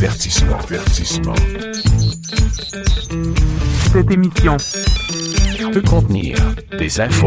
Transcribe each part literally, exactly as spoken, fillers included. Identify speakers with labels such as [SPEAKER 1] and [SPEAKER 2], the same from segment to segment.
[SPEAKER 1] Divertissement, divertissement.
[SPEAKER 2] Cette émission
[SPEAKER 1] peut contenir des infos,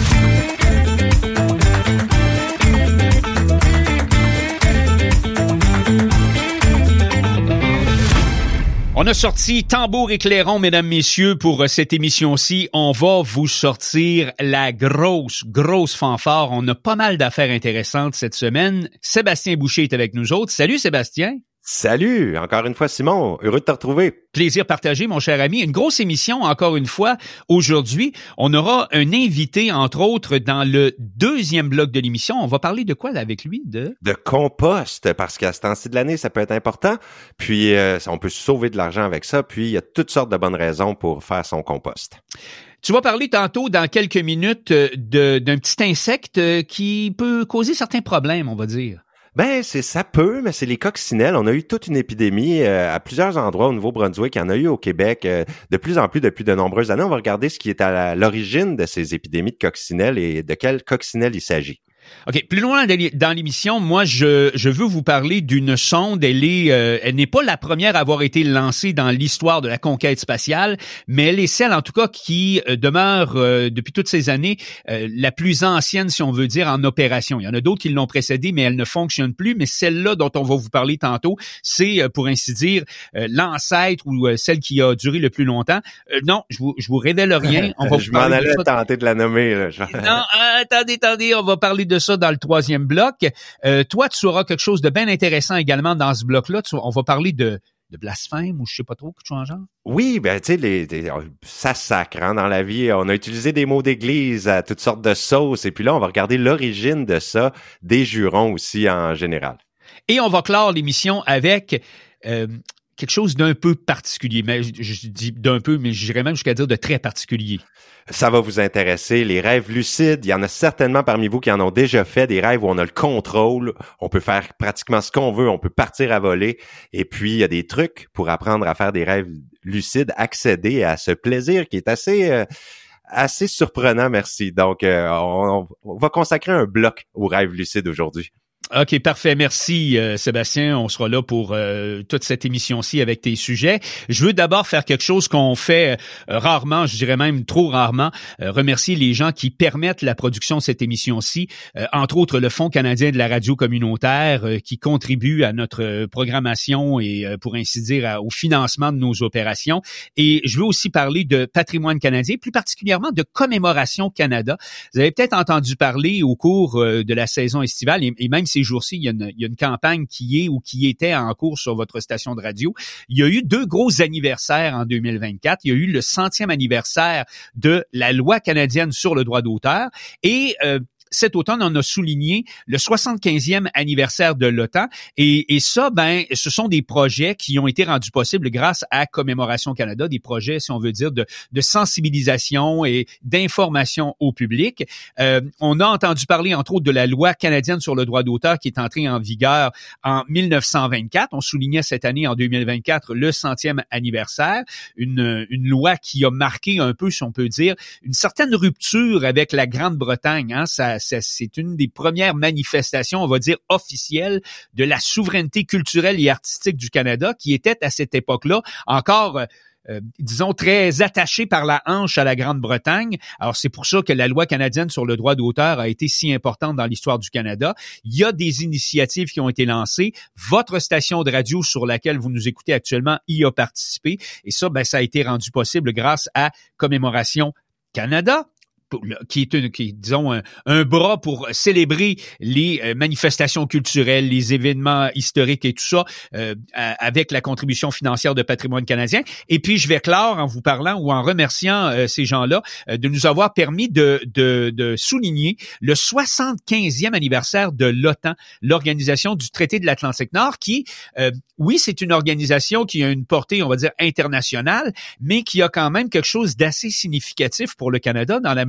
[SPEAKER 3] on a sorti tambour et clairon, mesdames, messieurs, pour cette émission-ci. On va vous sortir la grosse, grosse fanfare. On a pas mal d'affaires intéressantes cette semaine. Sébastien Boucher est avec nous autres. Salut Sébastien.
[SPEAKER 4] Salut, encore une fois Simon, heureux de te retrouver.
[SPEAKER 3] Plaisir partagé, mon cher ami. Une grosse émission, encore une fois. Aujourd'hui, on aura un invité, entre autres, dans le deuxième bloc de l'émission. On va parler de quoi là, avec lui? De
[SPEAKER 4] De compost, parce qu'à ce temps-ci de l'année, ça peut être important. Puis, euh, on peut sauver de l'argent avec ça. Puis, il y a toutes sortes de bonnes raisons pour faire son compost.
[SPEAKER 3] Tu vas parler tantôt, dans quelques minutes, de, d'un petit insecte qui peut causer certains problèmes, on va dire.
[SPEAKER 4] Ben, c'est ça peut, mais c'est les coccinelles. On a eu toute une épidémie euh, à plusieurs endroits au Nouveau-Brunswick. Il y en a eu au Québec euh, de plus en plus depuis de nombreuses années. On va regarder ce qui est à la, l'origine de ces épidémies de coccinelles et de quelle coccinelle il s'agit.
[SPEAKER 3] OK, plus loin dans l'émission, moi, je, je veux vous parler d'une sonde. Elle est, euh, elle n'est pas la première à avoir été lancée dans l'histoire de la conquête spatiale, mais elle est celle, en tout cas, qui euh, demeure euh, depuis toutes ces années euh, la plus ancienne, si on veut dire, en opération. Il y en a d'autres qui l'ont précédée, mais elle ne fonctionne plus. Mais celle-là dont on va vous parler tantôt, c'est, euh, pour ainsi dire, euh, l'ancêtre ou euh, celle qui a duré le plus longtemps. Euh, non, je vous, je vous révèle rien. On va
[SPEAKER 4] je
[SPEAKER 3] vous
[SPEAKER 4] m'en
[SPEAKER 3] parler
[SPEAKER 4] allais
[SPEAKER 3] de ça.
[SPEAKER 4] tenter de la nommer. Là. Je...
[SPEAKER 3] Non, euh, attendez, attendez, on va parler de ça dans le troisième bloc. Euh, toi, tu auras quelque chose de bien intéressant également dans ce bloc-là. Tu, on va parler de, de blasphème ou je sais pas trop, quelque chose en genre.
[SPEAKER 4] Oui, ben tu sais, les, les, ça sacre hein, dans la vie. On a utilisé des mots d'église à toutes sortes de sauces. Et puis là, on va regarder l'origine de ça, des jurons aussi en général.
[SPEAKER 3] Et on va clore l'émission avec... Euh, quelque chose d'un peu particulier, mais je, je dis d'un peu, mais j'irais même jusqu'à dire de très particulier.
[SPEAKER 4] Ça va vous intéresser, les rêves lucides. Il y en a certainement parmi vous qui en ont déjà fait, des rêves où on a le contrôle, on peut faire pratiquement ce qu'on veut, on peut partir à voler. Et puis, il y a des trucs pour apprendre à faire des rêves lucides, accéder à ce plaisir qui est assez... Euh, assez surprenant, merci. Donc, euh, on, on va consacrer un bloc aux rêves lucides aujourd'hui.
[SPEAKER 3] OK, parfait. Merci, euh, Sébastien. On sera là pour euh, toute cette émission-ci avec tes sujets. Je veux d'abord faire quelque chose qu'on fait euh, rarement, je dirais même trop rarement, euh, remercier les gens qui permettent la production de cette émission-ci, euh, entre autres le Fonds canadien de la radio communautaire euh, qui contribue à notre programmation et, euh, pour ainsi dire, à, au financement de nos opérations. Et je veux aussi parler de Patrimoine canadien, plus particulièrement de Commémoration Canada. Vous avez peut-être entendu parler au cours euh, de la saison estivale et, et même ces jours-ci, il y, a une, il y a une campagne qui est ou qui était en cours sur votre station de radio. Il y a eu deux gros anniversaires en deux mille vingt-quatre. Il y a eu le centième anniversaire de la loi canadienne sur le droit d'auteur et euh, cet automne, on a souligné le soixante-quinzième anniversaire de l'OTAN et, et ça, ben, ce sont des projets qui ont été rendus possibles grâce à Commémoration Canada, des projets, si on veut dire, de, de sensibilisation et d'information au public. Euh, on a entendu parler, entre autres, de la loi canadienne sur le droit d'auteur qui est entrée en vigueur en dix-neuf cent vingt-quatre. On soulignait cette année, en deux mille vingt-quatre, le centième anniversaire, une, une loi qui a marqué un peu, si on peut dire, une certaine rupture avec la Grande-Bretagne, hein, ça c'est une des premières manifestations, on va dire, officielles de la souveraineté culturelle et artistique du Canada, qui était à cette époque-là encore, euh, disons, très attachée par la hanche à la Grande-Bretagne. Alors, c'est pour ça que la loi canadienne sur le droit d'auteur a été si importante dans l'histoire du Canada. Il y a des initiatives qui ont été lancées. Votre station de radio sur laquelle vous nous écoutez actuellement y a participé. Et ça, ben, ça a été rendu possible grâce à Commémoration Canada, qui est, une, qui est disons, un, un bras pour célébrer les euh, manifestations culturelles, les événements historiques et tout ça, euh, avec la contribution financière de Patrimoine canadien. Et puis, je vais clore en vous parlant ou en remerciant euh, ces gens-là euh, de nous avoir permis de, de, de souligner le soixante-quinzième anniversaire de l'OTAN, l'Organisation du traité de l'Atlantique Nord, qui, euh, oui, c'est une organisation qui a une portée, on va dire, internationale, mais qui a quand même quelque chose d'assez significatif pour le Canada dans la mesure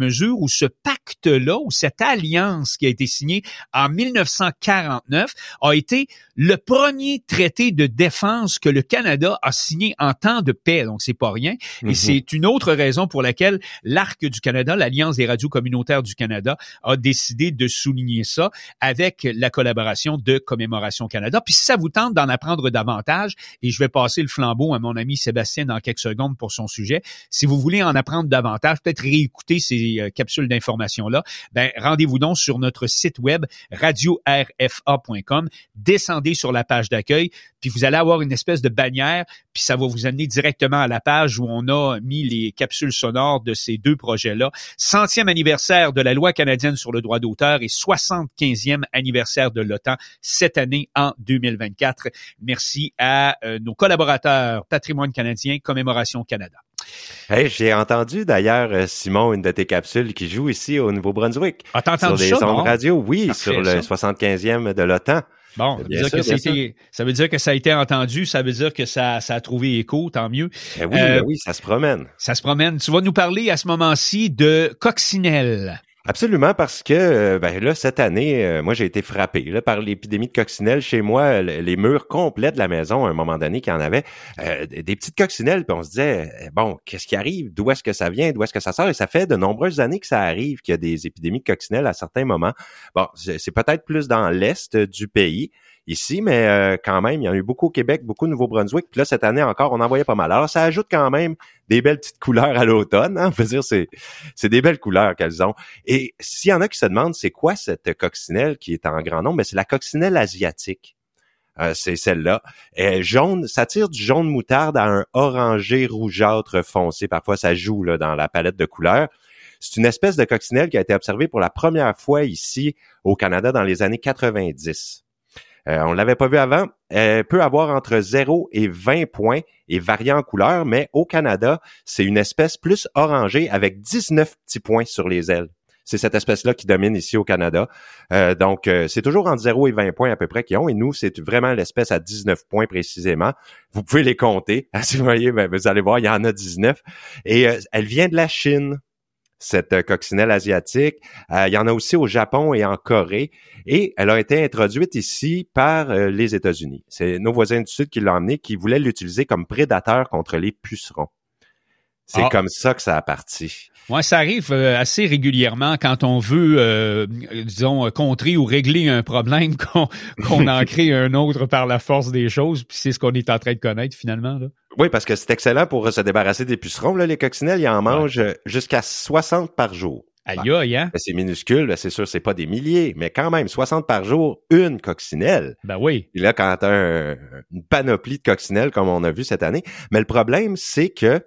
[SPEAKER 3] mesure où ce pacte-là, ou cette alliance qui a été signée en mille neuf cent quarante-neuf, a été le premier traité de défense que le Canada a signé en temps de paix. Donc, c'est pas rien. Mm-hmm. Et c'est une autre raison pour laquelle l'Arc du Canada, l'Alliance des radios communautaires du Canada, a décidé de souligner ça avec la collaboration de Commémoration Canada. Puis si ça vous tente d'en apprendre davantage, et je vais passer le flambeau à mon ami Sébastien dans quelques secondes pour son sujet, si vous voulez en apprendre davantage, peut-être réécouter ces euh, capsules d'information-là, ben rendez-vous donc sur notre site web radio r f a point com, descendez sur la page d'accueil, puis vous allez avoir une espèce de bannière, puis ça va vous amener directement à la page où on a mis les capsules sonores de ces deux projets-là. Centième anniversaire de la loi canadienne sur le droit d'auteur et soixante-quinzième anniversaire de l'OTAN cette année en deux mille vingt-quatre. Merci à euh, nos collaborateurs Patrimoine canadien, Commémoration Canada.
[SPEAKER 4] Hey, j'ai entendu d'ailleurs, Simon, une de tes capsules qui joue ici au Nouveau-Brunswick.
[SPEAKER 3] Ah, t'as entendu
[SPEAKER 4] sur des
[SPEAKER 3] ça,
[SPEAKER 4] ondes
[SPEAKER 3] bon?
[SPEAKER 4] radio, oui,
[SPEAKER 3] Parfait,
[SPEAKER 4] sur le
[SPEAKER 3] ça.
[SPEAKER 4] soixante-quinzième de l'OTAN.
[SPEAKER 3] Bon, ça veut, dire
[SPEAKER 4] sûr,
[SPEAKER 3] que c'était, ça veut dire que ça a été entendu, ça veut dire que ça, ça a trouvé écho, tant mieux.
[SPEAKER 4] Ben oui,
[SPEAKER 3] euh,
[SPEAKER 4] ben oui, ça se promène.
[SPEAKER 3] Ça se promène. Tu vas nous parler à ce moment-ci de coccinelle.
[SPEAKER 4] Absolument, parce que ben là, cette année, euh, moi, j'ai été frappé là, par l'épidémie de coccinelle. Chez moi, les murs complets de la maison, à un moment donné, qu'il y en avait, euh, des petites coccinelles, puis on se disait, bon, qu'est-ce qui arrive? D'où est-ce que ça vient? D'où est-ce que ça sort? Et ça fait de nombreuses années que ça arrive, qu'il y a des épidémies de coccinelle à certains moments. Bon, c'est peut-être plus dans l'est du pays, ici, mais euh, quand même, il y en a eu beaucoup au Québec, beaucoup au Nouveau-Brunswick. Puis là, cette année encore, on en voyait pas mal. Alors, ça ajoute quand même des belles petites couleurs à l'automne. Hein? On peut dire c'est c'est des belles couleurs qu'elles ont. Et s'il y en a qui se demandent, c'est quoi cette coccinelle qui est en grand nombre? Ben, c'est la coccinelle asiatique. Euh, c'est celle-là. Et jaune, ça tire du jaune moutarde à un orangé rougeâtre foncé. Parfois, ça joue là, dans la palette de couleurs. C'est une espèce de coccinelle qui a été observée pour la première fois ici au Canada dans les années quatre-vingt-dix. Euh, on l'avait pas vu avant. Elle peut avoir entre zéro et vingt points et varier en couleur, mais au Canada, c'est une espèce plus orangée avec dix-neuf petits points sur les ailes. C'est cette espèce-là qui domine ici au Canada. Euh, donc, euh, c'est toujours entre zéro et vingt points à peu près qu'ils ont. Et nous, c'est vraiment l'espèce à dix-neuf points précisément. Vous pouvez les compter. Si vous voyez, ben, vous allez voir, il y en a dix-neuf. Et euh, elle vient de la Chine, cette euh, coccinelle asiatique. Euh, il y en a aussi au Japon et en Corée. Et elle a été introduite ici par euh, les États-Unis. C'est nos voisins du Sud qui l'ont emmenée, qui voulaient l'utiliser comme prédateur contre les pucerons. C'est ah. comme ça que ça a parti.
[SPEAKER 3] Ouais, ça arrive euh, assez régulièrement quand on veut, euh, disons, contrer ou régler un problème, qu'on, qu'on en crée un autre par la force des choses. Puis c'est ce qu'on est en train de connaître finalement, là.
[SPEAKER 4] Oui, parce que c'est excellent pour se débarrasser des pucerons. Là, les coccinelles, ils en mangent ouais. jusqu'à soixante par jour.
[SPEAKER 3] Aïe, aïe, hein?
[SPEAKER 4] C'est minuscule, là, c'est sûr, c'est pas des milliers, mais quand même, soixante par jour, une coccinelle.
[SPEAKER 3] Ben oui.
[SPEAKER 4] Et là, quand t'as un, une panoplie de coccinelles, comme on a vu cette année. Mais le problème, c'est que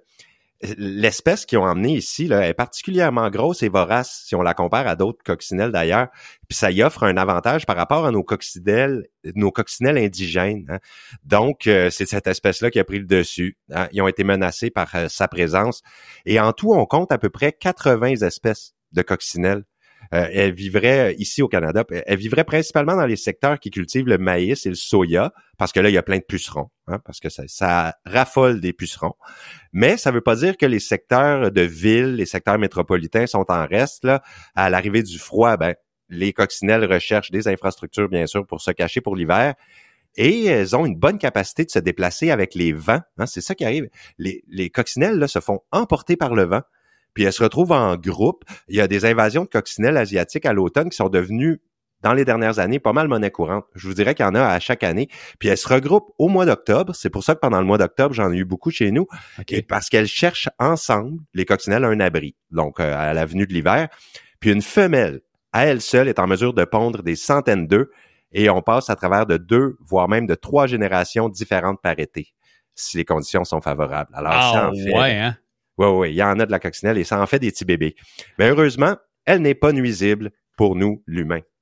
[SPEAKER 4] l'espèce qu'ils ont emmenée ici là, est particulièrement grosse et vorace si on la compare à d'autres coccinelles d'ailleurs. Puis ça y offre un avantage par rapport à nos coccinelles, nos coccinelles indigènes. Hein. Donc, euh, c'est cette espèce-là qui a pris le dessus. Hein. Ils ont été menacés par euh, sa présence. Et en tout, on compte à peu près quatre-vingts espèces de coccinelles. Euh, elle vivrait ici au Canada, elle vivrait principalement dans les secteurs qui cultivent le maïs et le soya, parce que là, il y a plein de pucerons, hein, parce que ça, ça raffole des pucerons. Mais ça veut pas dire que les secteurs de ville, les secteurs métropolitains sont en reste. Là. À l'arrivée du froid, ben, les coccinelles recherchent des infrastructures, bien sûr, pour se cacher pour l'hiver. Et elles ont une bonne capacité de se déplacer avec les vents. Hein, c'est ça qui arrive. Les, les coccinelles là, se font emporter par le vent. Puis elles se retrouvent en groupe. Il y a des invasions de coccinelles asiatiques à l'automne qui sont devenues, dans les dernières années, pas mal monnaie courante. Je vous dirais qu'il y en a à chaque année. Puis elles se regroupent au mois d'octobre. C'est pour ça que pendant le mois d'octobre, j'en ai eu beaucoup chez nous. Okay. Parce qu'elles cherchent ensemble, les coccinelles, un abri. Donc, euh, à la venue de l'hiver. Puis une femelle, à elle seule, est en mesure de pondre des centaines d'œufs. Et on passe à travers de deux, voire même de trois générations différentes par été, si les conditions sont favorables. Alors,
[SPEAKER 3] ah,
[SPEAKER 4] ça en fait...
[SPEAKER 3] ouais, hein?
[SPEAKER 4] Oui, oui, il y en a de la coccinelle et ça en fait des petits bébés. Mais heureusement, elle n'est pas nuisible pour nous, l'humain.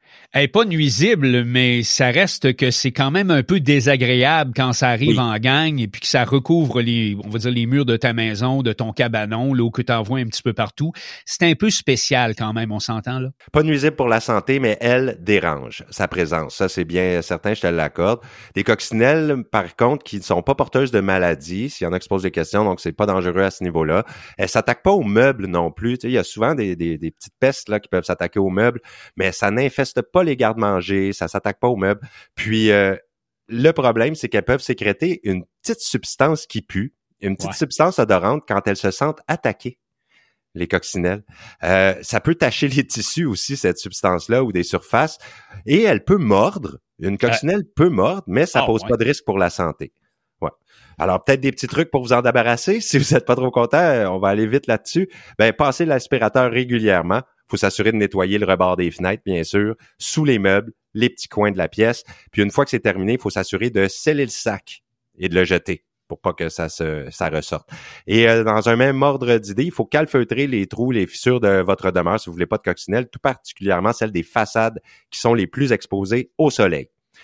[SPEAKER 3] Elle est pas nuisible, mais ça reste que c'est quand même un peu désagréable quand ça arrive oui. en gang et puis que ça recouvre les, on va dire, les murs de ta maison, de ton cabanon, là, où que t'envoies un petit peu partout. C'est un peu spécial quand même, on s'entend, là.
[SPEAKER 4] Pas nuisible pour la santé, mais elle dérange sa présence. Ça, c'est bien certain, je te l'accorde. Des coccinelles, par contre, qui ne sont pas porteuses de maladies, s'il y en a qui se posent des questions, donc c'est pas dangereux à ce niveau-là. Elles s'attaquent pas aux meubles non plus. Tu sais, il y a souvent des, des, des petites pestes, là, qui peuvent s'attaquer aux meubles, mais ça n'infeste pas les garde-manger, ça s'attaque pas aux meubles. Puis euh, le problème, c'est qu'elles peuvent sécréter une petite substance qui pue, une petite ouais. substance odorante quand elles se sentent attaquées, les coccinelles. Euh, ça peut tacher les tissus aussi, cette substance-là, ou des surfaces, et elle peut mordre. Une coccinelle euh... peut mordre, mais ça oh, pose ouais. pas de risque pour la santé. Ouais. Alors, peut-être des petits trucs pour vous en débarrasser. Si vous n'êtes pas trop content, on va aller vite là-dessus. Ben, passez l'aspirateur régulièrement. Faut s'assurer de nettoyer le rebord des fenêtres, bien sûr, sous les meubles, les petits coins de la pièce. Puis une fois que c'est terminé, il faut s'assurer de sceller le sac et de le jeter pour pas que ça se ça ressorte. Et euh, dans un même ordre d'idée, il faut calfeutrer les trous, les fissures de votre demeure si vous voulez pas de coccinelle, tout particulièrement celles des façades qui sont les plus exposées au soleil.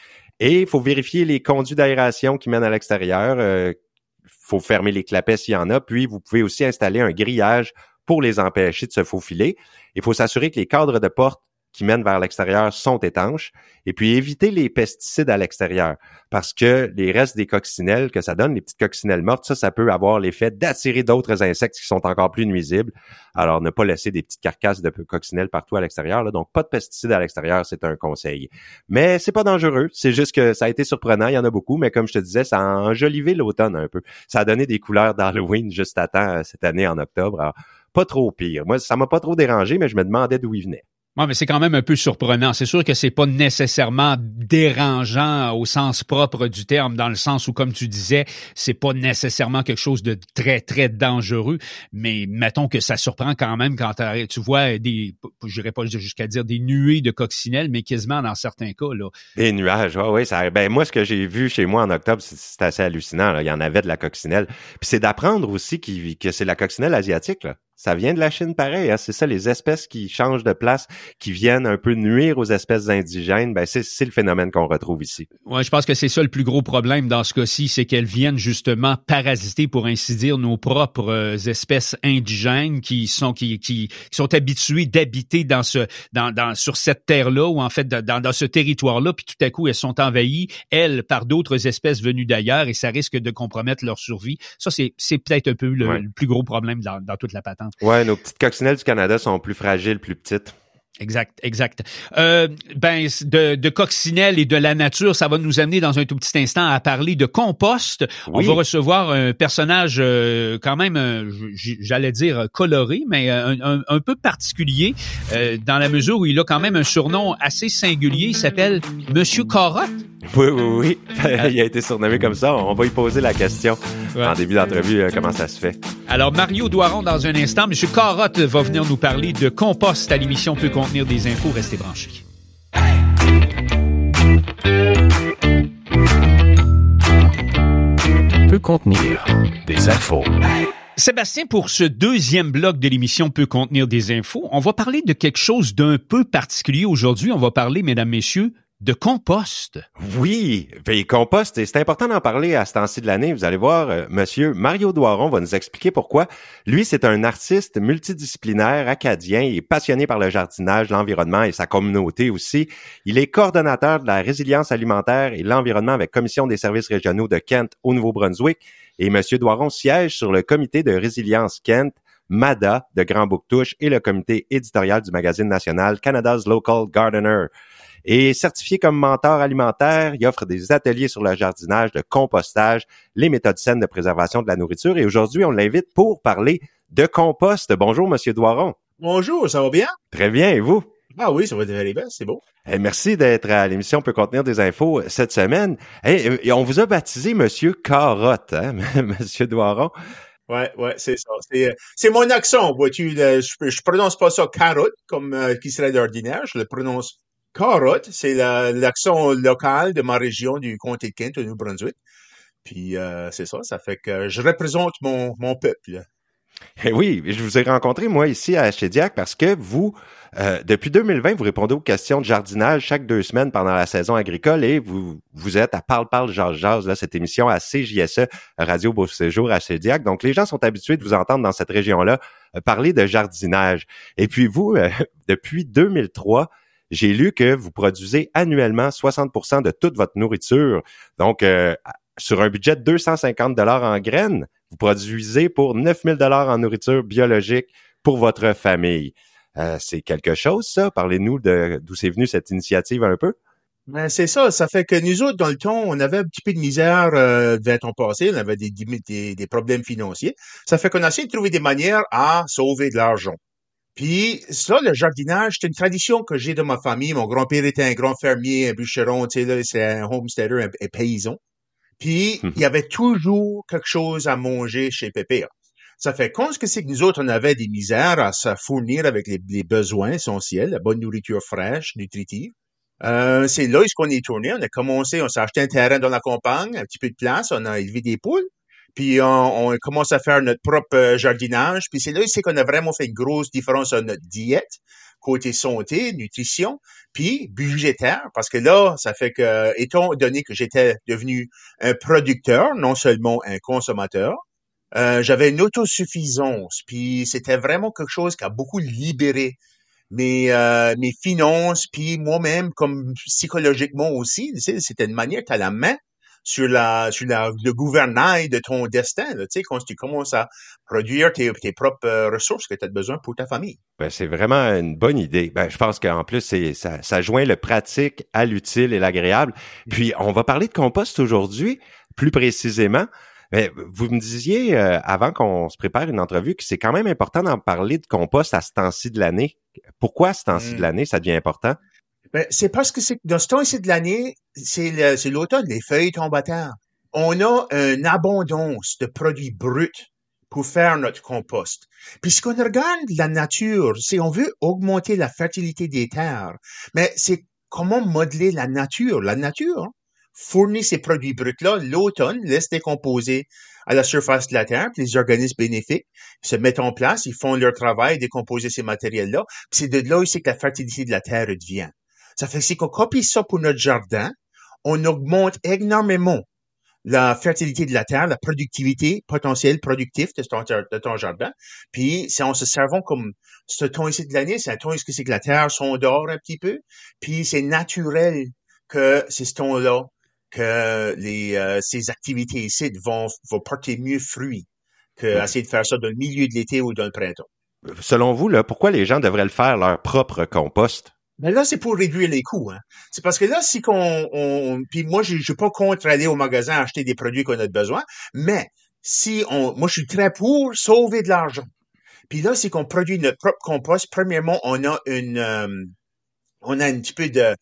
[SPEAKER 4] Et il faut vérifier les conduits d'aération qui mènent à l'extérieur. Euh, faut fermer les clapets s'il y en a. Puis vous pouvez aussi installer un grillage pour les empêcher de se faufiler. Il faut s'assurer que les cadres de porte qui mènent vers l'extérieur sont étanches et puis éviter les pesticides à l'extérieur parce que les restes des coccinelles que ça donne, les petites coccinelles mortes, ça, ça peut avoir l'effet d'attirer d'autres insectes qui sont encore plus nuisibles. Alors, ne pas laisser des petites carcasses de coccinelles partout à l'extérieur, là. Donc, pas de pesticides à l'extérieur, c'est un conseil. Mais c'est pas dangereux, c'est juste que ça a été surprenant, il y en a beaucoup, mais comme je te disais, ça a enjolivé l'automne un peu. Ça a donné des couleurs d'Halloween juste à temps cette année en octobre. Alors, pas trop pire. Moi, ça m'a pas trop dérangé, mais je me demandais d'où il venait.
[SPEAKER 3] Ouais, mais c'est quand même un peu surprenant. C'est sûr que c'est pas nécessairement dérangeant au sens propre du terme, dans le sens où, comme tu disais, c'est pas nécessairement quelque chose de très, très dangereux, mais mettons que ça surprend quand même quand tu vois des, je dirais pas jusqu'à dire des nuées de coccinelles, mais quasiment dans certains cas, là.
[SPEAKER 4] Des nuages, oui, oui. Ça, ben, moi, ce que j'ai vu chez moi en octobre, c'est, c'est assez hallucinant, là. Il y en avait de la coccinelle. Puis c'est d'apprendre aussi qui, que c'est la coccinelle asiatique, là. Ça vient de la Chine pareil, hein? C'est ça, les espèces qui changent de place, qui viennent un peu nuire aux espèces indigènes, ben c'est, c'est le phénomène qu'on retrouve ici.
[SPEAKER 3] Ouais, je pense que c'est ça le plus gros problème dans ce cas-ci, c'est qu'elles viennent justement parasiter, pour ainsi dire, nos propres euh, espèces indigènes qui sont qui, qui qui sont habituées d'habiter dans ce dans dans sur cette terre-là ou en fait dans dans ce territoire-là, puis tout à coup elles sont envahies elles par d'autres espèces venues d'ailleurs et ça risque de compromettre leur survie. Ça c'est c'est peut-être un peu le, ouais. le plus gros problème dans dans toute la patente.
[SPEAKER 4] Ouais, nos petites coccinelles du Canada sont plus fragiles, plus petites.
[SPEAKER 3] Exact, exact. Euh, ben de, de coccinelle et de la nature, ça va nous amener dans un tout petit instant à parler de compost. Oui. On va recevoir un personnage euh, quand même, euh, j'allais dire coloré, mais un, un, un peu particulier euh, dans la mesure où il a quand même un surnom assez singulier. Il s'appelle Monsieur Carotte.
[SPEAKER 4] Oui, oui, oui. Il a été surnommé comme ça. On va y poser la question ouais. en début d'entrevue, euh, comment ça se fait.
[SPEAKER 3] Alors, Mario Doiron, dans un instant, Monsieur Carotte va venir nous parler de compost à l'émission Peut contenir des infos. Restez branchés.
[SPEAKER 1] Peut contenir des infos.
[SPEAKER 3] Sébastien, pour ce deuxième bloc de l'émission Peut contenir des infos, on va parler de quelque chose d'un peu particulier aujourd'hui. On va parler, mesdames, messieurs, de compost.
[SPEAKER 4] Oui, ben, compost, et c'est important d'en parler à ce temps-ci de l'année. Vous allez voir, euh, monsieur Mario Doiron va nous expliquer pourquoi. Lui, c'est un artiste multidisciplinaire acadien. Il est passionné par le jardinage, l'environnement et sa communauté aussi. Il est coordonnateur de la résilience alimentaire et l'environnement avec Commission des services régionaux de Kent au Nouveau-Brunswick. Et monsieur Doiron siège sur le comité de résilience Kent, M A D A de Grand Bouctouche et le comité éditorial du magazine national Canada's Local Gardener. Et certifié comme mentor alimentaire, il offre des ateliers sur le jardinage, le compostage, les méthodes saines de préservation de la nourriture. Et aujourd'hui, on l'invite pour parler de compost. Bonjour, Monsieur Doiron.
[SPEAKER 2] Bonjour, ça va bien?
[SPEAKER 4] Très bien, et vous?
[SPEAKER 2] Ah oui, ça va très bien, c'est beau.
[SPEAKER 4] Eh, merci d'être à l'émission Peut contenir des infos cette semaine. Eh, on vous a baptisé Monsieur Carotte, hein, Monsieur Doiron.
[SPEAKER 2] Ouais, ouais, c'est ça. C'est, c'est mon accent, vois-tu. Je, je prononce pas ça carotte, comme euh, qui serait d'ordinaire. Je le prononce Carotte, c'est la, l'accent local de ma région du comté de Kent au Nouveau-Brunswick. Puis euh, c'est ça, ça fait que je représente mon, mon peuple.
[SPEAKER 4] Eh oui, je vous ai rencontré, moi, ici à Shediac, parce que vous, euh, depuis deux mille vingt, vous répondez aux questions de jardinage chaque deux semaines pendant la saison agricole et vous vous êtes à Parle, Parle, Jase, Jase, là, cette émission à C J S E, Radio Beau Séjour à Shediac. Donc, les gens sont habitués de vous entendre dans cette région-là euh, parler de jardinage. Et puis, vous, euh, depuis deux mille trois, j'ai lu que vous produisez annuellement soixante pour cent de toute votre nourriture. Donc, euh, sur un budget de deux cent cinquante dollars en graines, vous produisez pour neuf mille dollars en nourriture biologique pour votre famille. Euh, c'est quelque chose, ça? Parlez-nous de d'où c'est venu cette initiative un peu.
[SPEAKER 2] Ben, c'est ça. Ça fait que nous autres, dans le temps, on avait un petit peu de misère euh, vingt ans passés. On avait des, des, des problèmes financiers. Ça fait qu'on a essayé de trouver des manières à sauver de l'argent. Puis ça, le jardinage, c'est une tradition que j'ai dans ma famille. Mon grand-père était un grand fermier, un bûcheron, tu sais, là, c'est un homesteader, un, un paysan. Puis, il y avait toujours quelque chose à manger chez Pépé. Ça fait quand ce que c'est que nous autres, on avait des misères à se fournir avec les, les besoins essentiels, la bonne nourriture fraîche, nutritive. Euh, c'est là où qu'on est tourné. On a commencé, on s'est acheté un terrain dans la campagne, un petit peu de place, on a élevé des poules. Puis, on, on commence à faire notre propre euh, jardinage. Puis, c'est là où c'est qu'on a vraiment fait une grosse différence dans notre diète, côté santé, nutrition, puis budgétaire, parce que là, ça fait que, étant donné que j'étais devenu un producteur, non seulement un consommateur, euh, j'avais une autosuffisance, puis c'était vraiment quelque chose qui a beaucoup libéré mes euh, mes finances, puis moi-même, comme psychologiquement aussi, tu sais, c'était une manière, tu as la main sur la sur la, le gouvernail de ton destin, là, tu sais, quand tu commences à produire tes, tes propres euh, ressources que tu as besoin pour ta famille.
[SPEAKER 4] Ben, c'est vraiment une bonne idée. Ben, je pense qu'en plus, c'est ça, ça joint le pratique à l'utile et l'agréable. Puis, on va parler de compost aujourd'hui, plus précisément. Mais vous me disiez, euh, avant qu'on se prépare une entrevue, que c'est quand même important d'en parler de compost à ce temps-ci de l'année. Pourquoi à ce temps-ci
[SPEAKER 2] Mm.
[SPEAKER 4] de l'année, ça devient important?
[SPEAKER 2] Ben, c'est parce que c'est dans ce temps-ci de l'année, c'est le, c'est l'automne, les feuilles tombent à terre. On a une abondance de produits bruts pour faire notre compost. Puis ce qu'on regarde la nature, c'est on veut augmenter la fertilité des terres, mais c'est comment modeler la nature. La nature fournit ces produits bruts-là l'automne, laisse décomposer à la surface de la terre, puis les organismes bénéfiques se mettent en place, ils font leur travail, décomposer ces matériels-là, puis c'est de là aussi que la fertilité de la terre devient. Ça fait que si on copie ça pour notre jardin, on augmente énormément la fertilité de la terre, la productivité potentielle productive de ton, de ton jardin. Puis, c'est en se servant comme ce temps ici de l'année, c'est un temps où c'est que la terre s'endort un petit peu. Puis, c'est naturel que c'est ce temps-là que les euh, ces activités ici vont, vont porter mieux fruit que
[SPEAKER 4] Ouais.
[SPEAKER 2] essayer de faire ça dans le milieu de l'été ou dans le printemps.
[SPEAKER 4] Selon vous, là, pourquoi les gens devraient le faire leur propre compost?
[SPEAKER 2] Mais là, c'est pour réduire les coûts. Hein. C'est parce que là, si qu'on... On, puis moi, je ne suis pas contre aller au magasin acheter des produits qu'on a besoin, mais si on... Moi, je suis très pour sauver de l'argent. Puis là, c'est qu'on produit notre propre compost. Premièrement, on a une... Euh, on a un petit peu de,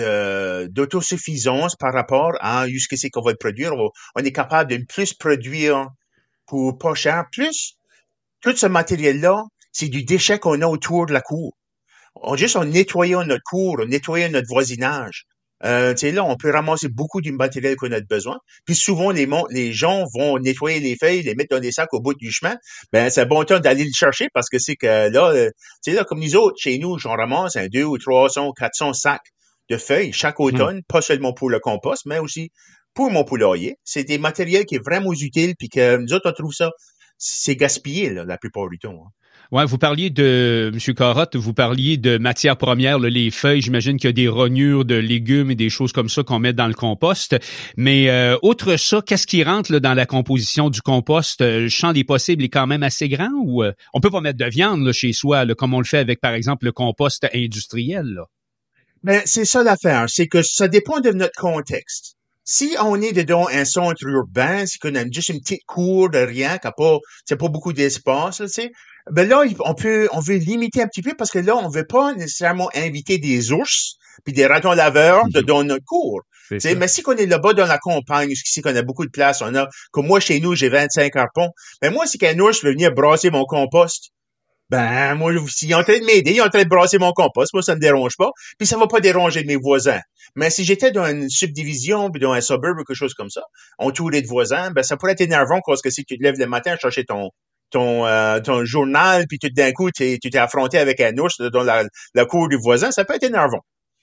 [SPEAKER 2] de d'autosuffisance par rapport à ce que c'est qu'on va le produire. On, va, on est capable de plus produire pour pas cher. Plus, tout ce matériel-là, c'est du déchet qu'on a autour de la cour. On, juste en nettoyant notre cour, en nettoyant notre voisinage, euh, tu sais, là, on peut ramasser beaucoup du matériel qu'on a besoin. Puis souvent, les, les gens vont nettoyer les feuilles, les mettre dans des sacs au bout du chemin. Ben, c'est bon temps d'aller le chercher parce que c'est que là, euh, tu sais, là, comme nous autres, chez nous, j'en ramasse un deux ou trois cents, quatre cents sacs de feuilles chaque automne, mmh. pas seulement pour le compost, mais aussi pour mon poulailler. C'est des matériels qui est vraiment utile puis que nous autres, on trouve ça, c'est gaspillé, là, la plupart du temps. Hein.
[SPEAKER 3] Ouais, vous parliez de, M. Carotte, vous parliez de matières premières, là, les feuilles. J'imagine qu'il y a des rognures de légumes et des choses comme ça qu'on met dans le compost. Mais euh, outre ça, qu'est-ce qui rentre là, dans la composition du compost? Le champ des possibles est quand même assez grand ou euh, on peut pas mettre de viande là, chez soi, là, comme on le fait avec, par exemple, le compost industriel? Là.
[SPEAKER 2] Mais c'est ça l'affaire, c'est que ça dépend de notre contexte. Si on est dedans un centre urbain, c'est qu'on a juste une petite cour de rien, qui n'a pas, c'est pas beaucoup d'espace, tu sais, ben là, on peut, on veut limiter un petit peu parce que là, on veut pas nécessairement inviter des ours puis des ratons laveurs de, dans notre cour. Tu sais, mais si qu'on est là-bas dans la campagne, ici qu'on a beaucoup de place, on a, comme moi chez nous, j'ai vingt-cinq harpons. Ben moi, si qu'un ours veut venir brasser mon compost, ben, moi, s'il est en train de m'aider, il est en train de brasser mon compost, moi, ça me dérange pas, puis ça va pas déranger mes voisins. Mais si j'étais dans une subdivision, puis dans un suburb ou quelque chose comme ça, entouré de voisins, ben, ça pourrait être énervant parce que si tu te lèves le matin à chercher ton, ton, euh, ton journal, puis tout d'un coup, t'es, tu t'es affronté avec un ours dans la, la cour du voisin, ça peut être énervant.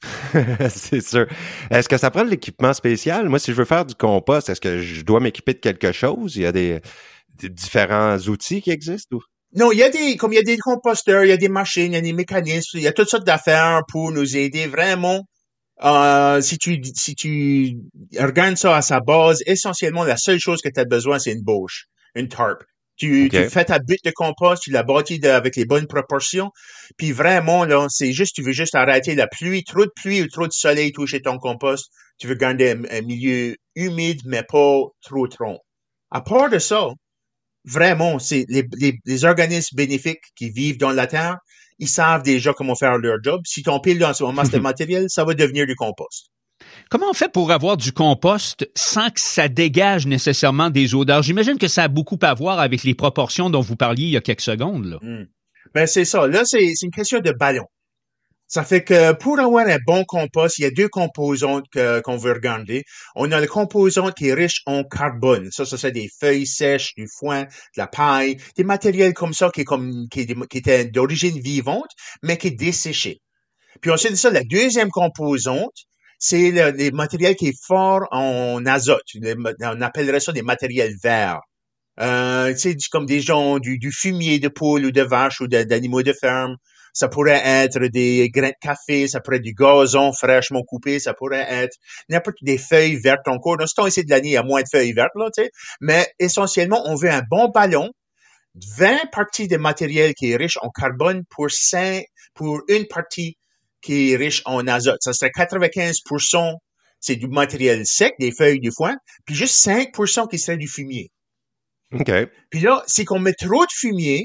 [SPEAKER 4] C'est sûr. Est-ce que ça prend de l'équipement spécial? Moi, si je veux faire du compost, est-ce que je dois m'équiper de quelque chose? Il y a des, des différents outils qui existent? Ou?
[SPEAKER 2] Non, il y a des, comme il y a des composteurs, il y a des machines, il y a des mécanismes, il y a toutes sortes d'affaires pour nous aider vraiment. Euh, si tu, si tu regardes ça à sa base, essentiellement, la seule chose que tu as besoin, c'est une bâche, une tarp. Tu, okay. tu fais ta butte de compost, tu la bâtis de, avec les bonnes proportions. Puis vraiment, là, c'est juste, tu veux juste arrêter la pluie, trop de pluie ou trop de soleil toucher ton compost. Tu veux garder un, un milieu humide, mais pas trop trop. À part de ça, vraiment, c'est les, les, les organismes bénéfiques qui vivent dans la terre, ils savent déjà comment faire leur job. Si ton pile dans ce moment, c'est matériel, ça va devenir du compost.
[SPEAKER 3] Comment on fait pour avoir du compost sans que ça dégage nécessairement des odeurs? J'imagine que ça a beaucoup à voir avec les proportions dont vous parliez il y a quelques secondes, là.
[SPEAKER 2] Mmh. Ben, c'est ça. Là, c'est, c'est une question de ballon. Ça fait que pour avoir un bon compost, il y a deux composantes que, qu'on veut regarder. On a le composante qui est riche en carbone. Ça, ça c'est des feuilles sèches, du foin, de la paille, des matériels comme ça qui est comme, qui est, qui était d'origine vivante, mais qui est desséché. Puis ensuite de ça, la deuxième composante, c'est le, les matériels qui est fort en azote. Les, on appellerait ça des matériels verts. Euh, tu sais, comme des gens, du, du fumier de poule ou de vache ou de, d'animaux de ferme. Ça pourrait être des grains de café, ça pourrait être du gazon fraîchement coupé, ça pourrait être n'importe des feuilles vertes encore. Dans ce temps-ci de l'année, il y a moins de feuilles vertes, là, tu sais. Mais essentiellement, on veut un bon ballon, vingt parties de matériel qui est riche en carbone pour cinq, pour une partie qui est riche en azote. Ça serait quatre-vingt-quinze pour cent, c'est du matériel sec, des feuilles du foin, puis juste cinq pour cent qui serait du fumier.
[SPEAKER 4] OK.
[SPEAKER 2] Puis là, si qu'on met trop de fumier,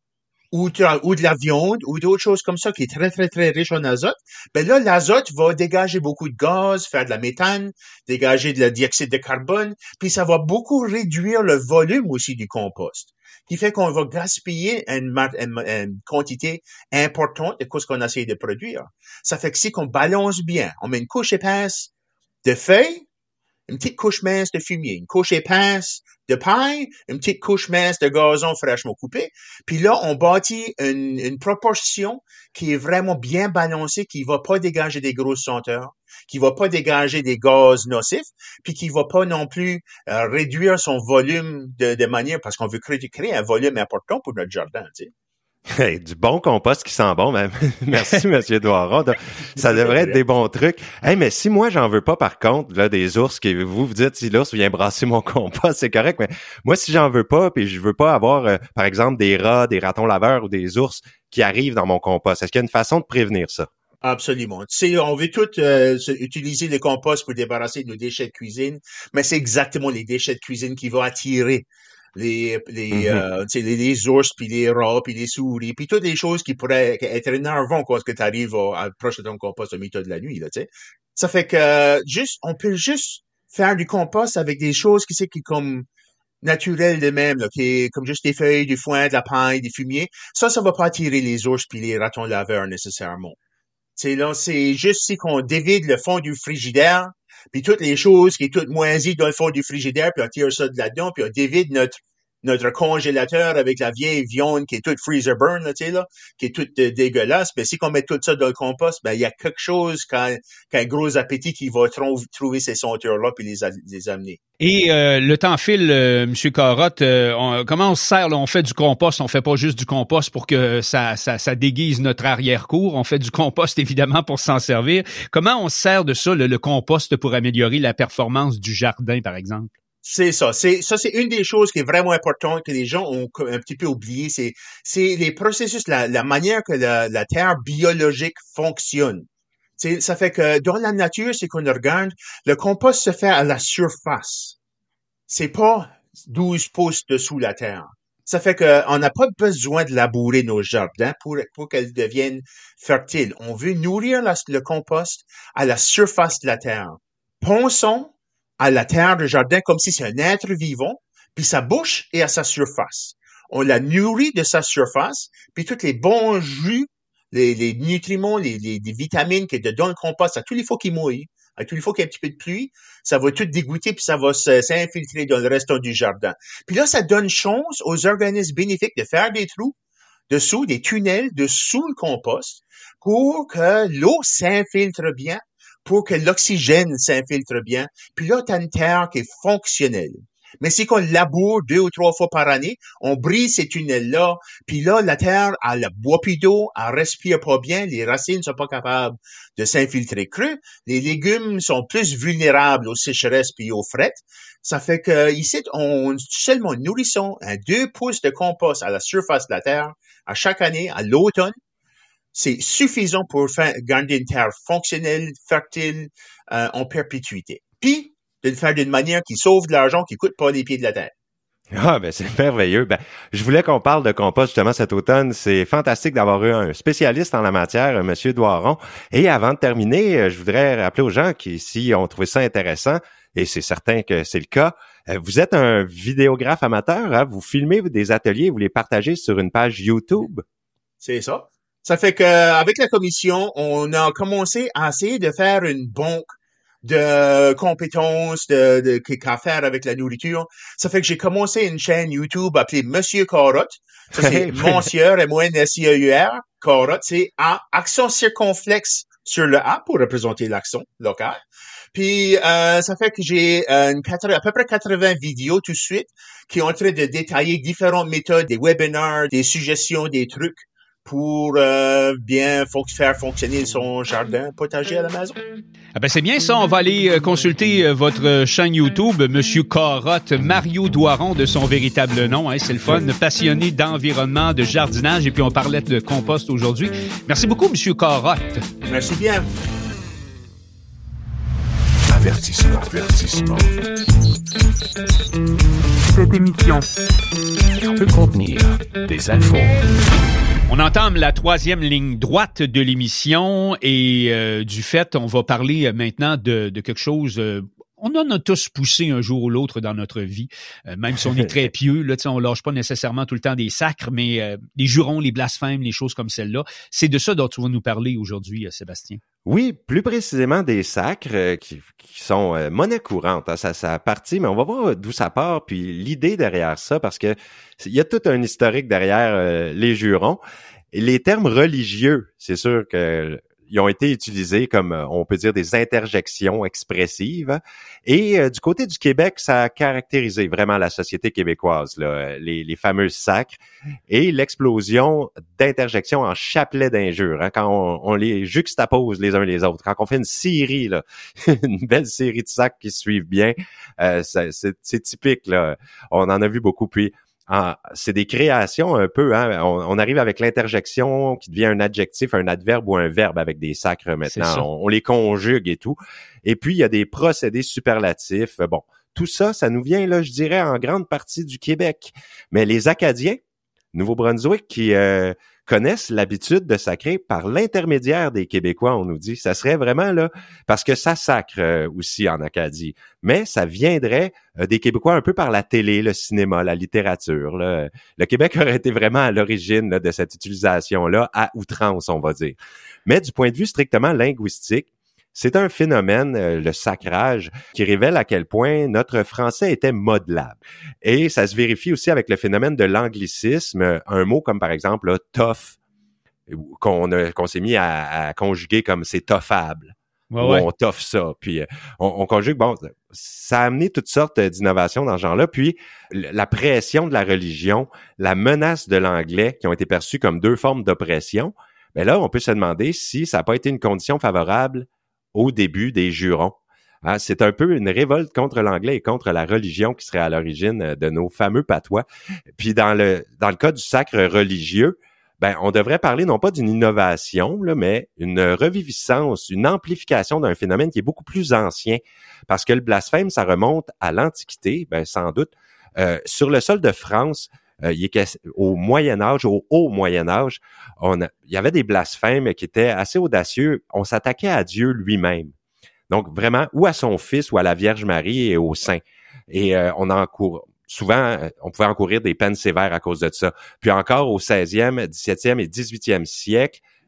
[SPEAKER 2] ou, ou de la viande, ou d'autres choses comme ça qui est très, très, très riche en azote, ben là, l'azote va dégager beaucoup de gaz, faire de la méthane, dégager de la dioxyde de carbone, puis ça va beaucoup réduire le volume aussi du compost, qui fait qu'on va gaspiller une, une, une quantité importante de ce qu'on essaie de produire. Ça fait que si qu'on balance bien, on met une couche épaisse de feuilles, une petite couche mince de fumier, une couche épaisse de paille, une petite couche mince de gazon fraîchement coupé. Puis là, on bâtit une, une proportion qui est vraiment bien balancée, qui va pas dégager des grosses senteurs, qui va pas dégager des gaz nocifs, puis qui va pas non plus euh, réduire son volume de, de manière, parce qu'on veut créer, créer un volume important pour notre jardin, tu sais.
[SPEAKER 4] Hey, du bon compost qui sent bon, même. Merci, Monsieur Doiron. Ça devrait être des bons trucs. Hey, mais si moi, j'en veux pas, par contre, là, des ours qui, vous, vous dites, si l'ours vient brasser mon compost, c'est correct, mais moi, si j'en veux pas, puis je veux pas avoir, euh, par exemple, des rats, des ratons laveurs ou des ours qui arrivent dans mon compost, est-ce qu'il y a une façon de prévenir ça?
[SPEAKER 2] Absolument. Tu sais, on veut tous euh, utiliser le compost pour débarrasser de nos déchets de cuisine, mais c'est exactement les déchets de cuisine qui vont attirer les les mm-hmm. euh, tu sais les, les ours puis les rats puis les souris puis toutes les choses qui pourraient être énervantes quand que tu arrives à approcher ton compost au milieu de la nuit là, tu sais. Ça fait que euh, juste on peut juste faire du compost avec des choses qui c'est qui comme naturelles de même là, qui est comme juste des feuilles, du foin, de la paille, des fumiers. Ça ça va pas attirer les ours puis les ratons laveurs nécessairement. Tu sais là, c'est juste si qu'on dévide le fond du frigidaire puis toutes les choses qui est toutes moisies dans le fond du frigidaire, puis on tire ça de là-dedans, puis on dévide notre notre congélateur avec la vieille viande qui est toute freezer burn, là, tu sais, là, qui est toute euh, dégueulasse. Ben, si qu'on met tout ça dans le compost, ben, il y a quelque chose qu'un, qu'un gros appétit qui va tr- trouver ces senteurs-là puis les, a- les amener.
[SPEAKER 3] Et euh, le temps file, euh, Monsieur Carotte. Euh, on, comment on se sert? Là? On fait du compost. On fait pas juste du compost pour que ça, ça, ça déguise notre arrière-cour. On fait du compost, évidemment, pour s'en servir. Comment on se sert de ça, le, le compost, pour améliorer la performance du jardin, par exemple?
[SPEAKER 2] C'est ça. C'est, ça, c'est une des choses qui est vraiment importante que les gens ont un petit peu oublié. C'est, c'est les processus, la, la manière que la, la terre biologique fonctionne. C'est, ça fait que dans la nature, c'est qu'on regarde, le compost se fait à la surface. C'est pas douze pouces dessous la terre. Ça fait que on n'a pas besoin de labourer nos jardins pour, pour qu'elles deviennent fertiles. On veut nourrir la, le compost à la surface de la terre. Pensons à la terre de jardin comme si c'est un être vivant, puis sa bouche est à sa surface. On la nourrit de sa surface, puis tous les bons jus, les, les nutriments, les, les, les vitamines qui est dedans le compost, à tous les fois qu'il mouille, À tous les fois qu'il y a un petit peu de pluie, ça va tout dégoûter puis ça va s'infiltrer dans le restant du jardin. Puis là, ça donne chance aux organismes bénéfiques de faire des trous dessous, des tunnels dessous le compost pour que l'eau s'infiltre bien, pour que l'oxygène s'infiltre bien. Puis là, tu as une terre qui est fonctionnelle. Mais si qu'on laboure deux ou trois fois par année, on brise ces tunnels-là, puis là, la terre, elle boit plus d'eau, elle respire pas bien, les racines sont pas capables de s'infiltrer creux, les légumes sont plus vulnérables aux sécheresses puis aux frettes. Ça fait que ici, on seulement nourrissons un deux pouces de compost à la surface de la terre à chaque année, à l'automne. C'est suffisant pour faire, garder une terre fonctionnelle, fertile, euh, en perpétuité. Puis, de le faire d'une manière qui sauve de l'argent, qui coûte pas les pieds de la terre.
[SPEAKER 4] Ah, ben, c'est merveilleux. Ben, je voulais qu'on parle de compost, justement, cet automne. C'est fantastique d'avoir eu un spécialiste en la matière, Monsieur Doiron. Et avant de terminer, je voudrais rappeler aux gens qui, si ont trouvé ça intéressant, et c'est certain que c'est le cas, vous êtes un vidéographe amateur, hein? Vous filmez des ateliers, vous les partagez sur une page YouTube. C'est
[SPEAKER 2] ça. Ça fait que, avec la commission, on a commencé à essayer de faire une banque de compétences de, de, qu'à faire avec la nourriture. Ça fait que j'ai commencé une chaîne YouTube appelée Monsieur Carotte. Ça, c'est Monsieur, M O N S I E U R, Carotte, c'est A, accent circonflexe sur le A pour représenter l'accent local. Puis, euh, ça fait que j'ai euh, une, à peu près quatre-vingts vidéos tout de suite qui ont en train de détailler différentes méthodes, des webinars, des suggestions, des trucs pour euh, bien faut faire fonctionner son jardin potager à la maison.
[SPEAKER 3] Ah ben c'est bien ça, on va aller euh, consulter euh, votre chaîne YouTube, Monsieur Carotte, Mario Doiron de son véritable nom, hein, c'est le fun, passionné d'environnement, de jardinage, et puis on parlait de compost aujourd'hui. Merci beaucoup, Monsieur Carotte.
[SPEAKER 2] Merci bien.
[SPEAKER 1] Avertissement, avertissement.
[SPEAKER 5] Cette émission
[SPEAKER 1] peut contenir des infos.
[SPEAKER 3] On entame la troisième ligne droite de l'émission et euh, du fait, on va parler maintenant de, de quelque chose... Euh, on en a tous poussé un jour ou l'autre dans notre vie, euh, même si on est très pieux, là, on lâche pas nécessairement tout le temps des sacres, mais euh, les jurons, les blasphèmes, les choses comme celle-là, c'est de ça dont tu vas nous parler aujourd'hui, Sébastien.
[SPEAKER 4] Oui, plus précisément des sacres euh, qui, qui sont euh, monnaie courante. Hein, ça, ça a parti, mais on va voir d'où ça part, puis l'idée derrière ça, parce que il y a tout un historique derrière euh, les jurons. Et les termes religieux, c'est sûr que ils ont été utilisés comme, on peut dire, des interjections expressives. Et euh, du côté du Québec, ça a caractérisé vraiment la société québécoise, là, les, les fameux sacres et l'explosion d'interjections en chapelet d'injures, hein, quand on, on les juxtapose les uns les autres, quand on fait une série, là, une belle série de sacres qui se suivent bien, euh, c'est, c'est, c'est typique, là. On en a vu beaucoup. Puis, Ah, c'est des créations un peu, hein. On, on arrive avec l'interjection qui devient un adjectif, un adverbe ou un verbe avec des sacres maintenant. On, on les conjugue et tout. Et puis, il y a des procédés superlatifs. Bon, tout ça, ça nous vient, là, je dirais, en grande partie du Québec. Mais les Acadiens, Nouveau-Brunswick, qui euh, connaissent l'habitude de sacrer par l'intermédiaire des Québécois, on nous dit. Ça serait vraiment, là, parce que ça sacre euh, aussi en Acadie. Mais ça viendrait euh, des Québécois un peu par la télé, le cinéma, la littérature. Là. Le Québec aurait été vraiment à l'origine là, de cette utilisation-là, à outrance, on va dire. Mais du point de vue strictement linguistique, c'est un phénomène, euh, le sacrage, qui révèle à quel point notre français était modelable. Et ça se vérifie aussi avec le phénomène de l'anglicisme. Un mot comme par exemple là, tough, qu'on, a, qu'on s'est mis à, à conjuguer comme c'est toffable.
[SPEAKER 3] Ouais,
[SPEAKER 4] ou
[SPEAKER 3] ouais.
[SPEAKER 4] on toffe ça. Puis on, on conjugue, bon, ça a amené toutes sortes d'innovations dans ce genre-là. Puis la pression de la religion, la menace de l'anglais, qui ont été perçues comme deux formes d'oppression, ben là, on peut se demander si ça n'a pas été une condition favorable au début des jurons. Hein, c'est un peu une révolte contre l'anglais et contre la religion qui serait à l'origine de nos fameux patois. Puis dans le dans le cas du sacre religieux, ben on devrait parler non pas d'une innovation, là, mais une reviviscence, une amplification d'un phénomène qui est beaucoup plus ancien. Parce que le blasphème, ça remonte à l'Antiquité, ben sans doute. Euh, sur le sol de France, Euh, il est au Moyen Âge, au haut Moyen Âge, on a, il y avait des blasphèmes qui étaient assez audacieux. On s'attaquait à Dieu lui-même. Donc vraiment, ou à son Fils, ou à la Vierge Marie et aux saints. Et euh, on encourt souvent, on pouvait encourir des peines sévères à cause de ça. Puis encore au seizième, dix-septième et dix-huitième siècle,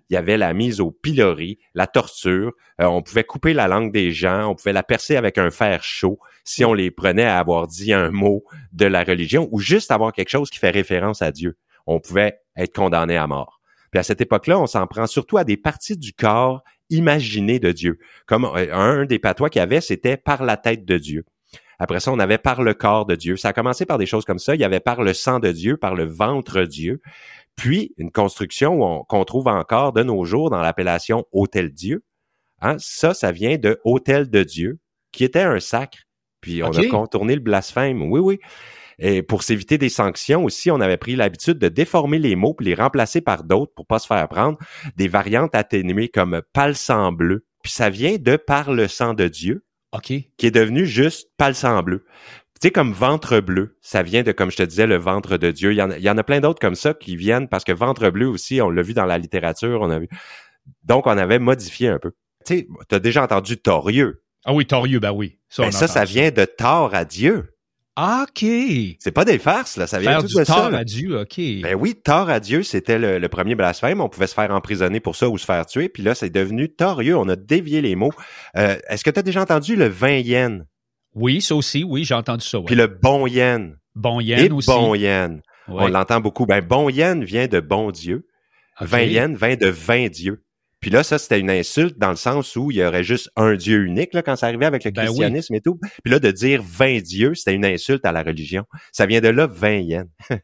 [SPEAKER 4] il y avait la mise au pilori, la torture, euh, on pouvait couper la langue des gens, on pouvait la percer avec un fer chaud si on les prenait à avoir dit un mot de la religion ou juste avoir quelque chose qui fait référence à Dieu. On pouvait être condamné à mort. Puis à cette époque-là, on s'en prend surtout à des parties du corps imaginées de Dieu. Comme un, un des patois qu'il y avait, c'était par la tête de Dieu. Après ça, on avait par le corps de Dieu. Ça a commencé par des choses comme ça. Il y avait par le sang de Dieu, par le ventre Dieu. Puis, une construction où on, qu'on trouve encore de nos jours dans l'appellation Hôtel Dieu. Hein? Ça, ça vient de Hôtel de Dieu, qui était un sacre. Puis, on okay. a contourné le blasphème. Oui, oui. Et pour s'éviter des sanctions aussi, on avait pris l'habitude de déformer les mots puis les remplacer par d'autres pour pas se faire prendre. Des variantes atténuées comme palsang bleu. Puis, ça vient de par le sang de Dieu.
[SPEAKER 3] OK.
[SPEAKER 4] Qui est devenu juste palsang bleu. Tu sais, comme ventre bleu, ça vient de, comme je te disais, le ventre de Dieu. Il y en a, il y en a plein d'autres comme ça qui viennent parce que ventre bleu aussi, on l'a vu dans la littérature, on a vu. Donc, on avait modifié un peu. Tu sais, t'as déjà entendu torieux.
[SPEAKER 3] Ah oui, torieux, ben oui.
[SPEAKER 4] Ça, ben ça, ça vient de tort à Dieu.
[SPEAKER 3] Ah, OK.
[SPEAKER 4] C'est pas des farces, là. Ça vient
[SPEAKER 3] faire
[SPEAKER 4] tout
[SPEAKER 3] du
[SPEAKER 4] de
[SPEAKER 3] tort
[SPEAKER 4] ça.
[SPEAKER 3] à Dieu, OK.
[SPEAKER 4] Ben oui, tort à Dieu, c'était le, le premier blasphème. On pouvait se faire emprisonner pour ça ou se faire tuer. Puis là, c'est devenu torieux. On a dévié les mots. Euh, est-ce que t'as déjà entendu le vin yen?
[SPEAKER 3] Oui, ça aussi, oui, j'ai entendu ça. Ouais.
[SPEAKER 4] Puis le bon yen.
[SPEAKER 3] Bon yen
[SPEAKER 4] Et
[SPEAKER 3] aussi.
[SPEAKER 4] bon yen.
[SPEAKER 3] Ouais.
[SPEAKER 4] On l'entend beaucoup. Ben bon yen vient de bon Dieu. Okay. Vin yen vient de vain Dieu. Puis là, ça, c'était une insulte dans le sens où il y aurait juste un Dieu unique là quand ça arrivait avec le
[SPEAKER 3] ben
[SPEAKER 4] christianisme
[SPEAKER 3] oui.
[SPEAKER 4] et tout. Puis là, de dire vingt dieux, c'était une insulte à la religion. Ça vient de là, vingt yen.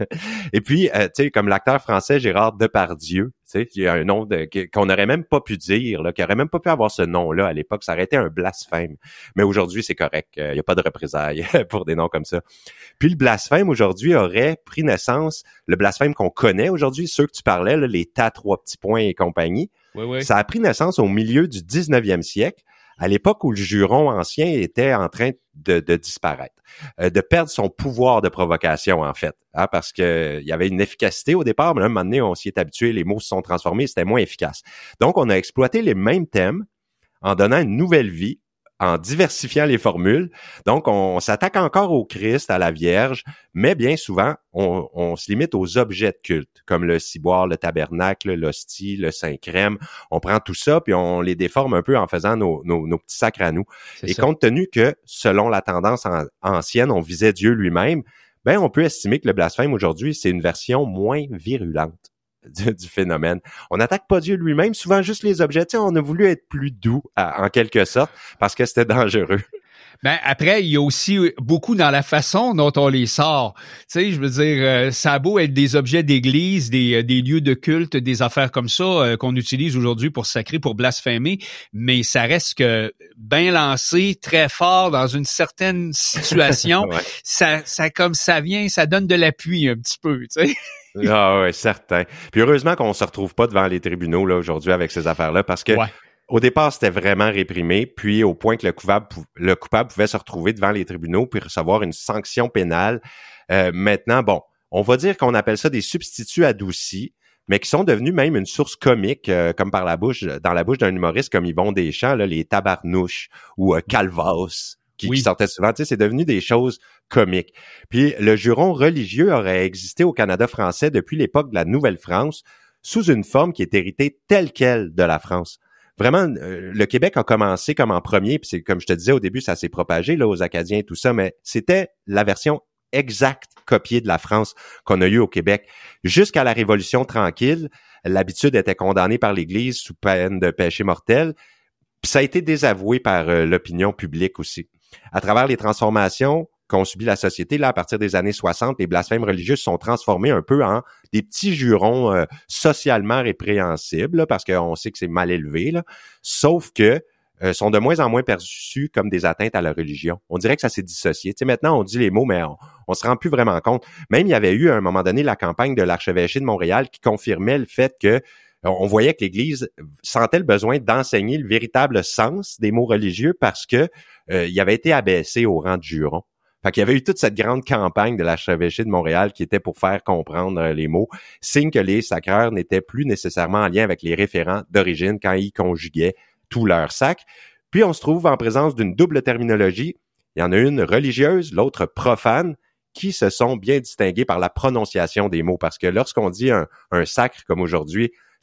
[SPEAKER 4] Et puis, euh, tu sais, comme l'acteur français Gérard Depardieu, tu sais, il y a un nom de, qu'on n'aurait même pas pu dire, là, qui aurait même pas pu avoir ce nom-là à l'époque. Ça aurait été un blasphème. Mais aujourd'hui, c'est correct. Il n'y a pas de représailles pour des noms comme ça. Puis le blasphème aujourd'hui aurait pris naissance, le blasphème qu'on connaît aujourd'hui, ceux que tu parlais, là, les tas trois petits points et compagnie.
[SPEAKER 3] Oui, oui.
[SPEAKER 4] Ça a pris naissance au milieu du dix-neuvième siècle, à l'époque où le juron ancien était en train de, de disparaître, euh, de perdre son pouvoir de provocation, en fait, hein, parce que il y avait une efficacité au départ, mais là, à un moment donné, on s'y est habitué, les mots se sont transformés, c'était moins efficace. Donc, on a exploité les mêmes thèmes en donnant une nouvelle vie, en diversifiant les formules. Donc, on s'attaque encore au Christ, à la Vierge, mais bien souvent, on, on se limite aux objets de culte, comme le ciboire, le tabernacle, l'hostie, le Saint-Crème. On prend tout ça, puis on les déforme un peu en faisant nos, nos, nos petits sacres à nous. C'est Et ça. Compte tenu que, selon la tendance en, ancienne, on visait Dieu lui-même, ben on peut estimer que le blasphème aujourd'hui, c'est une version moins virulente Du, du phénomène. On n'attaque pas Dieu lui-même, souvent juste les objets. Tu sais, on a voulu être plus doux, à, en quelque sorte, parce que c'était dangereux.
[SPEAKER 3] Ben après, il y a aussi beaucoup dans la façon dont on les sort. Tu sais, je veux dire, euh, ça a beau être des objets d'église, des, des lieux de culte, des affaires comme ça euh, qu'on utilise aujourd'hui pour sacrer, pour blasphémer, mais ça reste que bien lancé, très fort dans une certaine situation. ouais. Ça, ça comme ça vient, ça donne de l'appui un petit peu, tu sais.
[SPEAKER 4] Ah ouais, certain. Puis heureusement qu'on se retrouve pas devant les tribunaux là aujourd'hui avec ces affaires-là, parce que ouais. Au départ, c'était vraiment réprimé, puis au point que le coupable, le coupable pouvait se retrouver devant les tribunaux puis recevoir une sanction pénale. Euh, maintenant, bon, on va dire qu'on appelle ça des substituts adoucis, mais qui sont devenus même une source comique, euh, comme par la bouche, dans la bouche d'un humoriste comme Yvon Deschamps, là, les tabarnouches ou euh, calvas. Qui, oui. qui sortaient souvent, tu sais, c'est devenu des choses comiques. Puis le juron religieux aurait existé au Canada français depuis l'époque de la Nouvelle-France, sous une forme qui est héritée telle quelle de la France. Vraiment, euh, le Québec a commencé comme en premier, puis c'est comme je te disais au début, ça s'est propagé là aux Acadiens et tout ça, mais c'était la version exacte copiée de la France qu'on a eue au Québec. Jusqu'à la Révolution tranquille, l'habitude était condamnée par l'Église sous peine de péché mortel, puis ça a été désavoué par euh, l'opinion publique aussi. À travers les transformations qu'ont subi la société, là, à partir des années soixante, les blasphèmes religieux se sont transformés un peu en des petits jurons euh, socialement répréhensibles, là, parce qu'on sait que c'est mal élevé, là, sauf que euh, sont de moins en moins perçus comme des atteintes à la religion. On dirait que ça s'est dissocié. Tu sais, maintenant, on dit les mots, mais on, on se rend plus vraiment compte. Même, il y avait eu, à un moment donné, la campagne de l'archevêché de Montréal qui confirmait le fait que on voyait que l'Église sentait le besoin d'enseigner le véritable sens des mots religieux parce que euh, il avait été abaissé au rang de juron. Fait qu'il y avait eu toute cette grande campagne de l'archevêché de Montréal qui était pour faire comprendre euh, les mots, signe que les sacreurs n'étaient plus nécessairement en lien avec les référents d'origine quand ils conjuguaient tous leurs sacs. Puis on se trouve en présence d'une double terminologie. Il y en a une religieuse, l'autre profane, qui se sont bien distingués par la prononciation des mots. Parce que lorsqu'on dit un, un sacre comme aujourd'hui,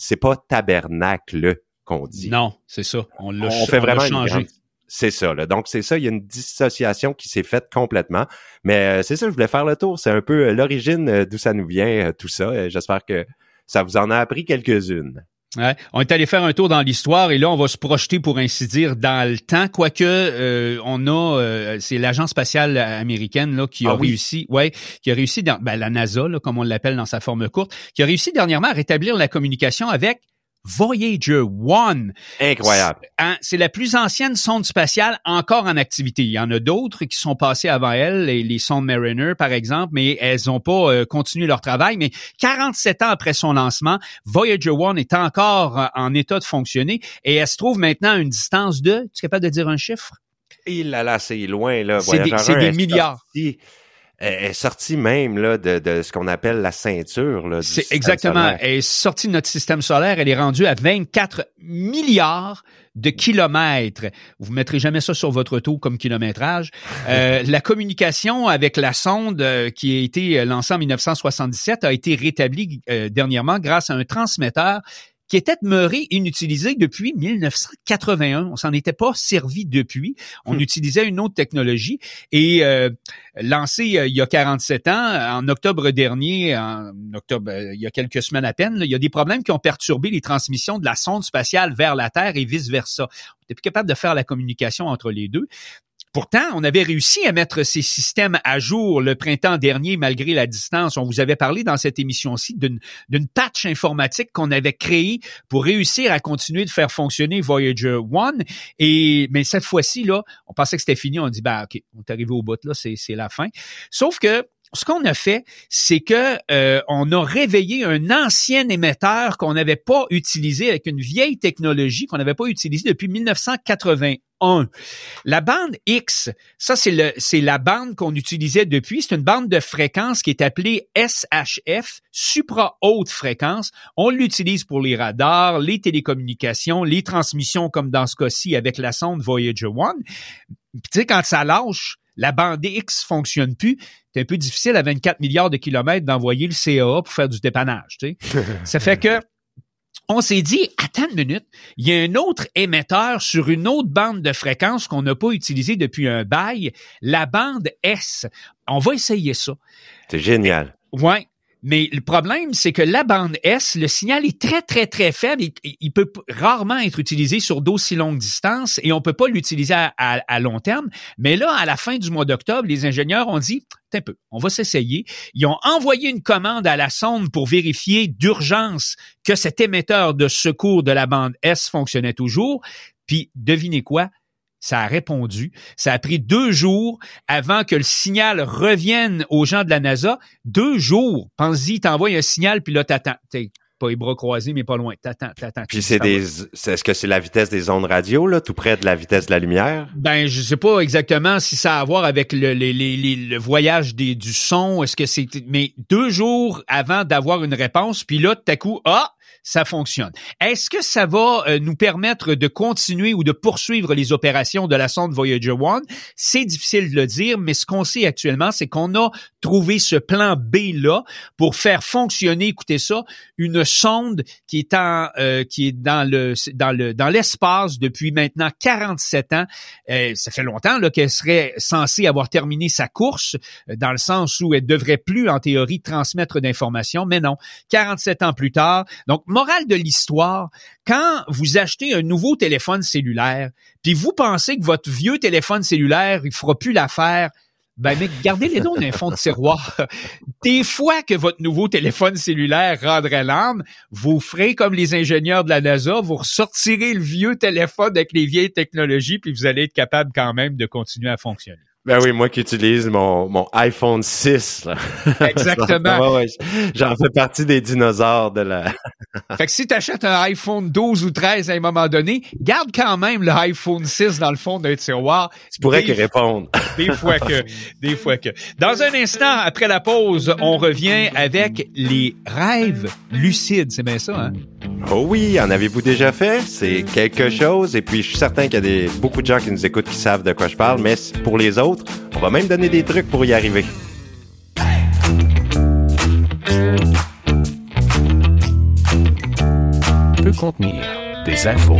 [SPEAKER 4] c'est pas tabernacle qu'on dit.
[SPEAKER 3] Non, c'est ça. On l'a,
[SPEAKER 4] on fait
[SPEAKER 3] on
[SPEAKER 4] vraiment
[SPEAKER 3] l'a changé.
[SPEAKER 4] Une grande... C'est ça, là. Donc, c'est ça, il y a une dissociation qui s'est faite complètement. Mais euh, c'est ça, je voulais faire le tour. C'est un peu euh, l'origine euh, d'où ça nous vient, euh, tout ça. Euh, j'espère que ça vous en a appris quelques-unes.
[SPEAKER 3] Ouais. On est allé faire un tour dans l'histoire et là, on va se projeter, pour ainsi dire, dans le temps. Quoique, euh, on a, euh, c'est l'agence spatiale américaine là qui a ah, oui. réussi, ouais, qui a réussi, dans, ben, la NASA, là, comme on l'appelle dans sa forme courte, qui a réussi dernièrement à rétablir la communication avec Voyager one.
[SPEAKER 4] Incroyable.
[SPEAKER 3] C'est, hein, c'est la plus ancienne sonde spatiale encore en activité. Il y en a d'autres qui sont passées avant elle, les, les sondes Mariner, par exemple, mais elles n'ont pas euh, continué leur travail. Mais quarante-sept ans après son lancement, Voyager one est encore euh, en état de fonctionner et elle se trouve maintenant à une distance de, tu es capable de dire un chiffre?
[SPEAKER 4] Et là, là, c'est loin, là.
[SPEAKER 3] C'est des, c'est des milliards.
[SPEAKER 4] Sorti, elle est sortie même là de, de ce qu'on appelle la ceinture. Là, du
[SPEAKER 3] c'est exactement. Solaire. Elle est sortie de notre système solaire. Elle est rendue à vingt-quatre milliards de kilomètres. Vous mettrez jamais ça sur votre auto comme kilométrage. Euh, la communication avec la sonde euh, qui a été lancée en dix-neuf cent soixante-dix-sept a été rétablie euh, dernièrement grâce à un transmetteur qui était demeuré inutilisé depuis dix-neuf cent quatre-vingt-un. On s'en était pas servi depuis. On hum. utilisait une autre technologie et euh, lancé euh, il y a quarante-sept ans, en octobre dernier, en octobre, euh, il y a quelques semaines à peine, là, il y a des problèmes qui ont perturbé les transmissions de la sonde spatiale vers la Terre et vice-versa. On n'était plus capable de faire la communication entre les deux. Pourtant, on avait réussi à mettre ces systèmes à jour le printemps dernier, malgré la distance. On vous avait parlé dans cette émission-ci d'une, d'une patch informatique qu'on avait créée pour réussir à continuer de faire fonctionner Voyager one. Et, mais cette fois-ci, là, on pensait que c'était fini. On dit, bah, OK, on est arrivé au bout, là, c'est, c'est la fin. Sauf que, ce qu'on a fait, c'est que euh, on a réveillé un ancien émetteur qu'on n'avait pas utilisé avec une vieille technologie qu'on n'avait pas utilisée depuis dix-neuf cent quatre-vingt-un. La bande X, ça c'est le c'est la bande qu'on utilisait depuis. C'est une bande de fréquence qui est appelée S H F, supra haute fréquence. On l'utilise pour les radars, les télécommunications, les transmissions comme dans ce cas-ci avec la sonde Voyager one. Puis tu sais, quand ça lâche, la bande X fonctionne plus. C'est un peu difficile à vingt-quatre milliards de kilomètres d'envoyer le C A A pour faire du dépannage, tu sais. Ça fait que on s'est dit, attends une minute, il y a un autre émetteur sur une autre bande de fréquence qu'on n'a pas utilisée depuis un bail, la bande S. On va essayer ça.
[SPEAKER 4] C'est génial.
[SPEAKER 3] Ouais. Mais le problème, c'est que la bande S, le signal est très, très, très faible. Il, il peut rarement être utilisé sur d'aussi longues distances et on peut pas l'utiliser à, à, à long terme. Mais là, à la fin du mois d'octobre, les ingénieurs ont dit, un peu, on va s'essayer. Ils ont envoyé une commande à la sonde pour vérifier d'urgence que cet émetteur de secours de la bande S fonctionnait toujours. Puis, devinez quoi? Ça a répondu. Ça a pris deux jours avant que le signal revienne aux gens de la NASA. Deux jours. Pense-y, t'envoies un signal, puis là, t'attends. T'es pas les bras croisés, mais pas loin. T'attends, t'attends.
[SPEAKER 4] Puis c'est des, c'est, est-ce que c'est la vitesse des ondes radio, là, tout près de la vitesse de la lumière?
[SPEAKER 3] Ben, je sais pas exactement si ça a à voir avec le, le, le, le, le voyage des, du son. Est-ce que c'est, mais deux jours avant d'avoir une réponse, puis là, tout à coup, ah! Ça fonctionne. Est-ce que ça va euh, nous permettre de continuer ou de poursuivre les opérations de la sonde Voyager one? C'est difficile de le dire, mais ce qu'on sait actuellement, c'est qu'on a trouvé ce plan B-là pour faire fonctionner, écoutez ça, une sonde qui est en euh, qui est dans le dans le dans l'espace depuis maintenant quarante-sept ans. Euh, ça fait longtemps là qu'elle serait censée avoir terminé sa course, euh, dans le sens où elle devrait plus en théorie transmettre d'informations, mais non. quarante-sept ans plus tard, donc morale de l'histoire, quand vous achetez un nouveau téléphone cellulaire, puis vous pensez que votre vieux téléphone cellulaire, il fera plus l'affaire, ben, mais gardez-les donc dans un fond de tiroir. Des fois que votre nouveau téléphone cellulaire rendrait l'âme, vous ferez comme les ingénieurs de la NASA, vous ressortirez le vieux téléphone avec les vieilles technologies, puis vous allez être capable quand même de continuer à fonctionner.
[SPEAKER 4] Ben oui, moi qui utilise mon mon iPhone six. Là.
[SPEAKER 3] Exactement.
[SPEAKER 4] ouais, j'en fais partie des dinosaures de la...
[SPEAKER 3] Fait que si tu achètes un iPhone douze ou treize à un moment donné, garde quand même le iPhone six dans le fond d'un tiroir.
[SPEAKER 4] Tu pourrais qu'il réponde.
[SPEAKER 3] Des fois que, des fois que. Dans un instant, après la pause, on revient avec les rêves lucides. C'est bien ça, hein?
[SPEAKER 4] Oh oui, en avez-vous déjà fait? C'est quelque chose. Et puis, je suis certain qu'il y a des, beaucoup de gens qui nous écoutent qui savent de quoi je parle, mais pour les autres, on va même donner des trucs pour y arriver.
[SPEAKER 1] peut contenir des infos.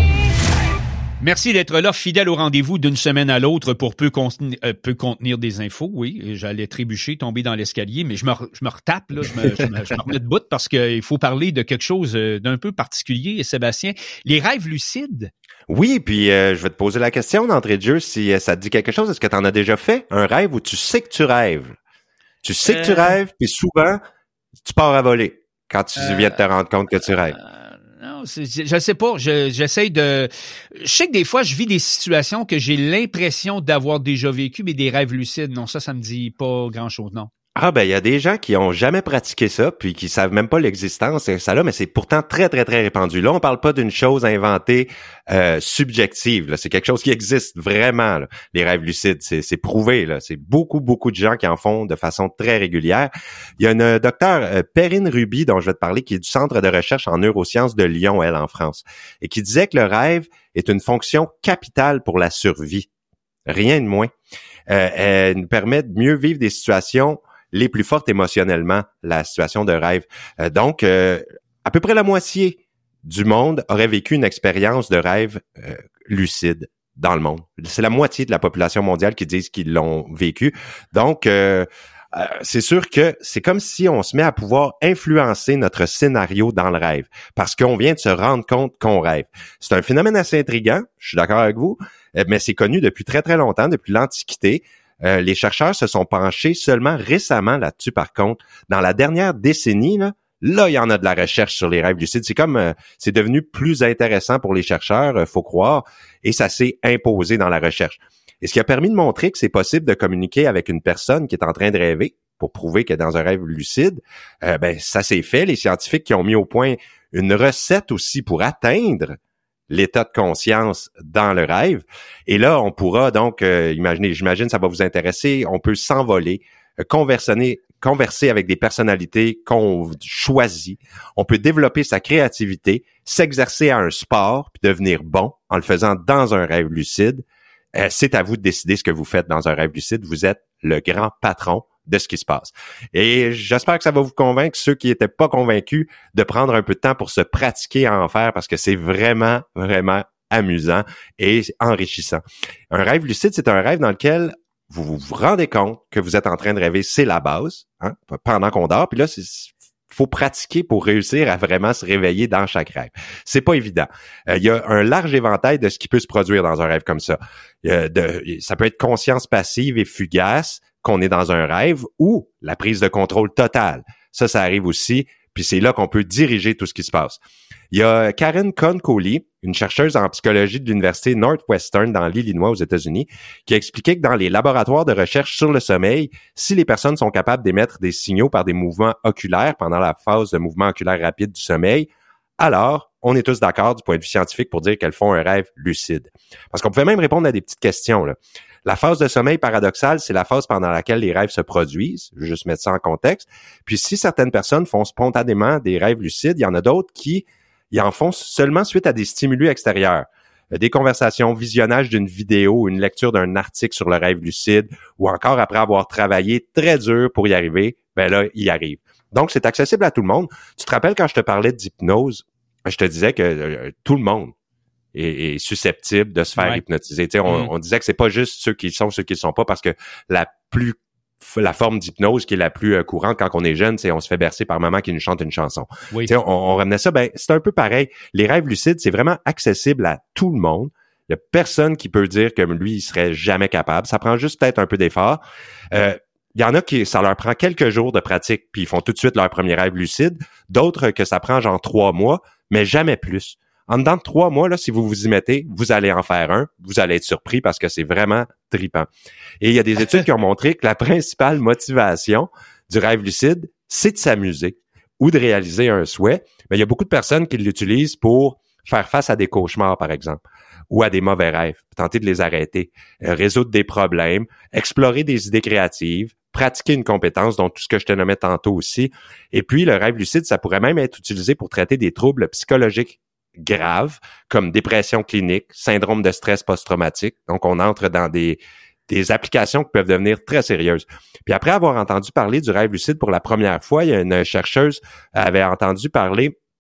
[SPEAKER 3] Merci d'être là, fidèle au rendez-vous d'une semaine à l'autre pour peu, contenir, euh, peu contenir des infos. Oui, j'allais trébucher, tomber dans l'escalier, mais je me, je me retape, là, je, me, je, me, je me remets debout parce qu'il faut parler de quelque chose d'un peu particulier. Et Sébastien, les rêves lucides.
[SPEAKER 4] Oui, puis euh, je vais te poser la question d'entrée de jeu, si euh, ça te dit quelque chose. Est-ce que tu en as déjà fait un rêve où tu sais que tu rêves? Tu sais euh... que tu rêves, puis souvent, tu pars à voler quand tu euh... viens de te rendre compte que tu rêves.
[SPEAKER 3] Non, c'est, je sais pas. Je, j'essaie de. Je sais que des fois, je vis des situations que j'ai l'impression d'avoir déjà vécues, mais des rêves lucides, non, ça, ça me dit pas grand-chose, non.
[SPEAKER 4] Ah ben il y a des gens qui ont jamais pratiqué ça puis qui savent même pas l'existence de ça là, mais c'est pourtant très très très répandu. Là, on parle pas d'une chose inventée euh, subjective, là, c'est quelque chose qui existe vraiment là. Les rêves lucides, c'est c'est prouvé là, c'est beaucoup beaucoup de gens qui en font de façon très régulière. Il y a une docteure euh, Perrine Ruby dont je vais te parler qui est du centre de recherche en neurosciences de Lyon, elle en France, et qui disait que le rêve est une fonction capitale pour la survie. Rien de moins. Euh, elle nous permet de mieux vivre des situations les plus fortes émotionnellement, la situation de rêve. Euh, donc, euh, à peu près la moitié du monde aurait vécu une expérience de rêve euh, lucide dans le monde. C'est la moitié de la population mondiale qui disent qu'ils l'ont vécu. Donc, euh, euh, c'est sûr que c'est comme si on se met à pouvoir influencer notre scénario dans le rêve, parce qu'on vient de se rendre compte qu'on rêve. C'est un phénomène assez intriguant, je suis d'accord avec vous, mais c'est connu depuis très très longtemps, depuis l'Antiquité. Euh, les chercheurs se sont penchés seulement récemment là-dessus, par contre. Dans la dernière décennie, là, là, il y en a de la recherche sur les rêves lucides. C'est comme, euh, c'est devenu plus intéressant pour les chercheurs, euh, faut croire, et ça s'est imposé dans la recherche. Et ce qui a permis de montrer que c'est possible de communiquer avec une personne qui est en train de rêver, pour prouver qu'elle est dans un rêve lucide, euh, ben ça s'est fait. Les scientifiques qui ont mis au point une recette aussi pour atteindre l'état de conscience dans le rêve. Et là, on pourra donc, euh, imaginer, j'imagine ça va vous intéresser, on peut s'envoler, euh, converser, converser avec des personnalités qu'on choisit. On peut développer sa créativité, s'exercer à un sport, puis devenir bon en le faisant dans un rêve lucide. Euh, c'est à vous de décider ce que vous faites dans un rêve lucide. Vous êtes le grand patron de ce qui se passe. Et j'espère que ça va vous convaincre, ceux qui n'étaient pas convaincus, de prendre un peu de temps pour se pratiquer à en faire, parce que c'est vraiment, vraiment amusant et enrichissant. Un rêve lucide, c'est un rêve dans lequel vous vous rendez compte que vous êtes en train de rêver, c'est la base, hein, pendant qu'on dort. Puis là, c'est faut pratiquer pour réussir à vraiment se réveiller dans chaque rêve. C'est pas évident. Euh, il y a un large éventail de ce qui peut se produire dans un rêve comme ça. Euh, de, ça peut être conscience passive et fugace, qu'on est dans un rêve, ou la prise de contrôle totale. Ça, ça arrive aussi, puis c'est là qu'on peut diriger tout ce qui se passe. Il y a Karen Kohn-Coley, une chercheuse en psychologie de l'Université Northwestern dans l'Illinois aux États-Unis, qui a expliqué que dans les laboratoires de recherche sur le sommeil, si les personnes sont capables d'émettre des signaux par des mouvements oculaires pendant la phase de mouvement oculaire rapide du sommeil, alors on est tous d'accord du point de vue scientifique pour dire qu'elles font un rêve lucide. Parce qu'on pouvait même répondre à des petites questions, là. La phase de sommeil paradoxal, c'est la phase pendant laquelle les rêves se produisent. Je vais juste mettre ça en contexte. Puis si certaines personnes font spontanément des rêves lucides, il y en a d'autres qui y en font seulement suite à des stimuli extérieurs. Des conversations, visionnage d'une vidéo, une lecture d'un article sur le rêve lucide, ou encore après avoir travaillé très dur pour y arriver, ben là, il y arrive. Donc, c'est accessible à tout le monde. Tu te rappelles quand je te parlais d'hypnose, je te disais que euh, tout le monde est, est susceptible de se faire ouais. hypnotiser. Tu sais, on, mmh. on disait que c'est pas juste ceux qui sont, ceux qui ne sont pas, parce que la plus la forme d'hypnose qui est la plus euh, courante quand on est jeune, c'est on se fait bercer par maman qui nous chante une chanson. Oui. Tu sais, on, on ramenait ça, ben c'est un peu pareil. Les rêves lucides, c'est vraiment accessible à tout le monde. Il y a personne qui peut dire que lui, il serait jamais capable. Ça prend juste peut-être un peu d'effort. Euh, Il y en a qui, ça leur prend quelques jours de pratique, puis ils font tout de suite leur premier rêve lucide. D'autres que ça prend genre trois mois, mais jamais plus. En dedans de trois mois, là, si vous vous y mettez, vous allez en faire un. Vous allez être surpris parce que c'est vraiment tripant. Et il y a des études qui ont montré que la principale motivation du rêve lucide, c'est de s'amuser ou de réaliser un souhait. Mais il y a beaucoup de personnes qui l'utilisent pour faire face à des cauchemars, par exemple, ou à des mauvais rêves, tenter de les arrêter, euh, résoudre des problèmes, explorer des idées créatives, pratiquer une compétence, dont tout ce que je te nommais tantôt aussi. Et puis, le rêve lucide, ça pourrait même être utilisé pour traiter des troubles psychologiques graves, comme dépression clinique, syndrome de stress post-traumatique. Donc, on entre dans des, des applications qui peuvent devenir très sérieuses. Puis après avoir entendu parler du rêve lucide pour la première fois, il y a une chercheuse qui avait entendu parler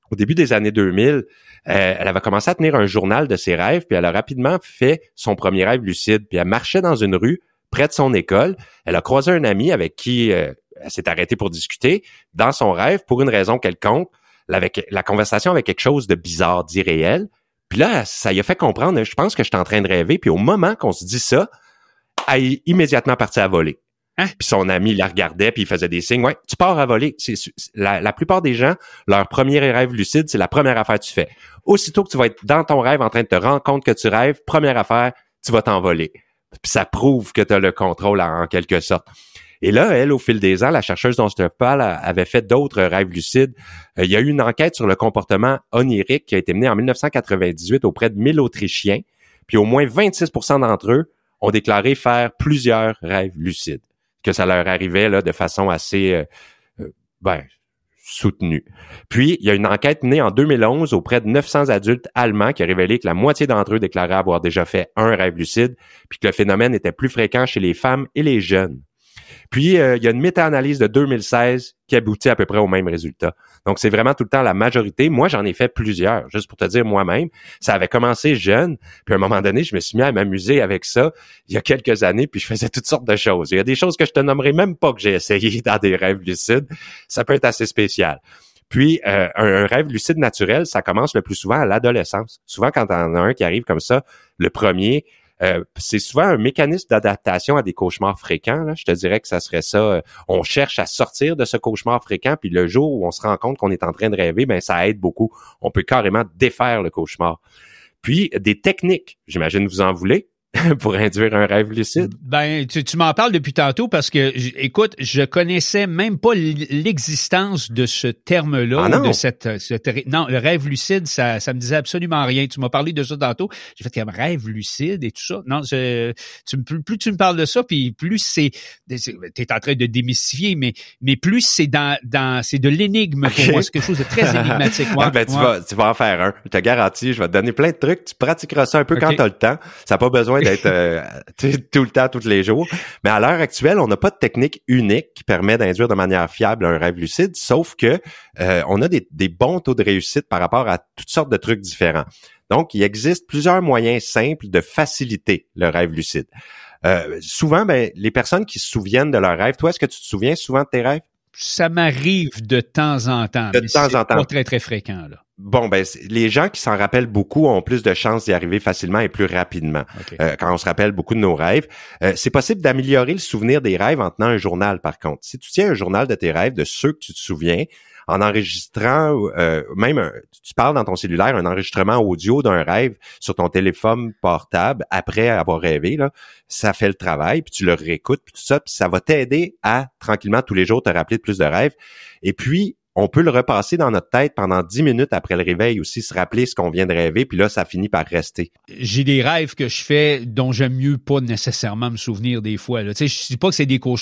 [SPEAKER 4] au début des années deux mille, euh, elle avait commencé à tenir un journal de ses rêves, puis elle a rapidement fait son premier rêve lucide. Puis elle marchait dans une rue près de son école. Elle a croisé un ami avec qui euh, elle s'est arrêtée pour discuter. Dans son rêve, pour une raison quelconque, la, avec, la conversation avait quelque chose de bizarre, d'irréel. Puis là, ça lui a fait comprendre, je pense que je suis en train de rêver. Puis au moment qu'on se dit ça, elle est immédiatement partie à voler. Hein? Puis son ami la regardait, puis il faisait des signes. Ouais, tu pars à voler. C'est, c'est, la, la plupart des gens, leur premier rêve lucide, c'est la première affaire que tu fais. Aussitôt que tu vas être dans ton rêve en train de te rendre compte que tu rêves, première affaire, tu vas t'envoler. Puis ça prouve que tu as le contrôle en, en quelque sorte. Et là, elle, au fil des ans, la chercheuse dont je te parle avait fait d'autres rêves lucides. Euh, il y a eu une enquête sur le comportement onirique qui a été menée en dix-neuf cent quatre-vingt-dix-huit auprès de mille Autrichiens. Puis au moins vingt-six pour cent d'entre eux ont déclaré faire plusieurs rêves lucides, que ça leur arrivait là de façon assez euh, euh, ben soutenue. Puis, il y a une enquête menée en deux mille onze auprès de neuf cents adultes allemands qui a révélé que la moitié d'entre eux déclaraient avoir déjà fait un rêve lucide, puis que le phénomène était plus fréquent chez les femmes et les jeunes. Puis, euh, il y a une méta-analyse de deux mille seize qui aboutit à peu près au même résultat. Donc, c'est vraiment tout le temps la majorité. Moi, j'en ai fait plusieurs, juste pour te dire moi-même. Ça avait commencé jeune, puis à un moment donné, je me suis mis à m'amuser avec ça il y a quelques années, puis je faisais toutes sortes de choses. Il y a des choses que je te nommerai même pas que j'ai essayé dans des rêves lucides. Ça peut être assez spécial. Puis, euh, un, un rêve lucide naturel, ça commence le plus souvent à l'adolescence. Souvent, quand t'en as un qui arrive comme ça, le premier... Euh, c'est souvent un mécanisme d'adaptation à des cauchemars fréquents. Là. Je te dirais que ça serait ça. Euh, on cherche à sortir de ce cauchemar fréquent, puis le jour où on se rend compte qu'on est en train de rêver, ben ça aide beaucoup. On peut carrément défaire le cauchemar. Puis, des techniques, j'imagine vous en voulez, pour induire un rêve lucide.
[SPEAKER 3] Ben, tu, tu m'en parles depuis tantôt parce que, écoute, je connaissais même pas l'existence de ce terme-là,
[SPEAKER 4] ah non.
[SPEAKER 3] de cette, cette, non, le rêve lucide, ça, ça me disait absolument rien. Tu m'as parlé de ça tantôt. J'ai fait comme rêve lucide et tout ça. Non, je, tu, plus, plus tu me parles de ça, puis plus c'est, t'es en train de démystifier, mais, mais plus c'est dans, dans, c'est de l'énigme pour okay. moi. C'est quelque chose de très énigmatique. Ouais,
[SPEAKER 4] ah ben, tu
[SPEAKER 3] ouais.
[SPEAKER 4] vas, tu vas en faire un. Je te garantis, je vais te donner plein de trucs. Tu pratiqueras ça un peu okay. quand t'as le temps. Ça n'a pas besoin d'être euh, tout le temps, tous les jours. Mais à l'heure actuelle, on n'a pas de technique unique qui permet d'induire de manière fiable un rêve lucide, sauf que euh, on a des, des bons taux de réussite par rapport à toutes sortes de trucs différents. Donc, il existe plusieurs moyens simples de faciliter le rêve lucide. Euh, souvent, ben, les personnes qui se souviennent de leurs rêves, toi, est-ce que tu te souviens souvent de tes rêves?
[SPEAKER 3] Ça m'arrive de temps en temps,
[SPEAKER 4] de
[SPEAKER 3] mais
[SPEAKER 4] temps
[SPEAKER 3] c'est
[SPEAKER 4] en temps.
[SPEAKER 3] pas très, très fréquent, là.
[SPEAKER 4] Bon, ben les gens qui s'en rappellent beaucoup ont plus de chances d'y arriver facilement et plus rapidement. Okay. Euh, quand on se rappelle beaucoup de nos rêves, euh, c'est possible d'améliorer le souvenir des rêves en tenant un journal, par contre. Si tu tiens un journal de tes rêves, de ceux que tu te souviens, en enregistrant, euh, même un, tu parles dans ton cellulaire, un enregistrement audio d'un rêve sur ton téléphone portable après avoir rêvé, là, ça fait le travail, puis tu le réécoutes, puis tout ça, puis ça va t'aider à, tranquillement, tous les jours, te rappeler de plus de rêves. Et puis, on peut le repasser dans notre tête pendant dix minutes après le réveil aussi, se rappeler ce qu'on vient de rêver, puis là, ça finit par rester.
[SPEAKER 3] J'ai des rêves que je fais dont j'aime mieux pas nécessairement me souvenir des fois. Là. Tu sais, je dis pas que c'est des cauchemars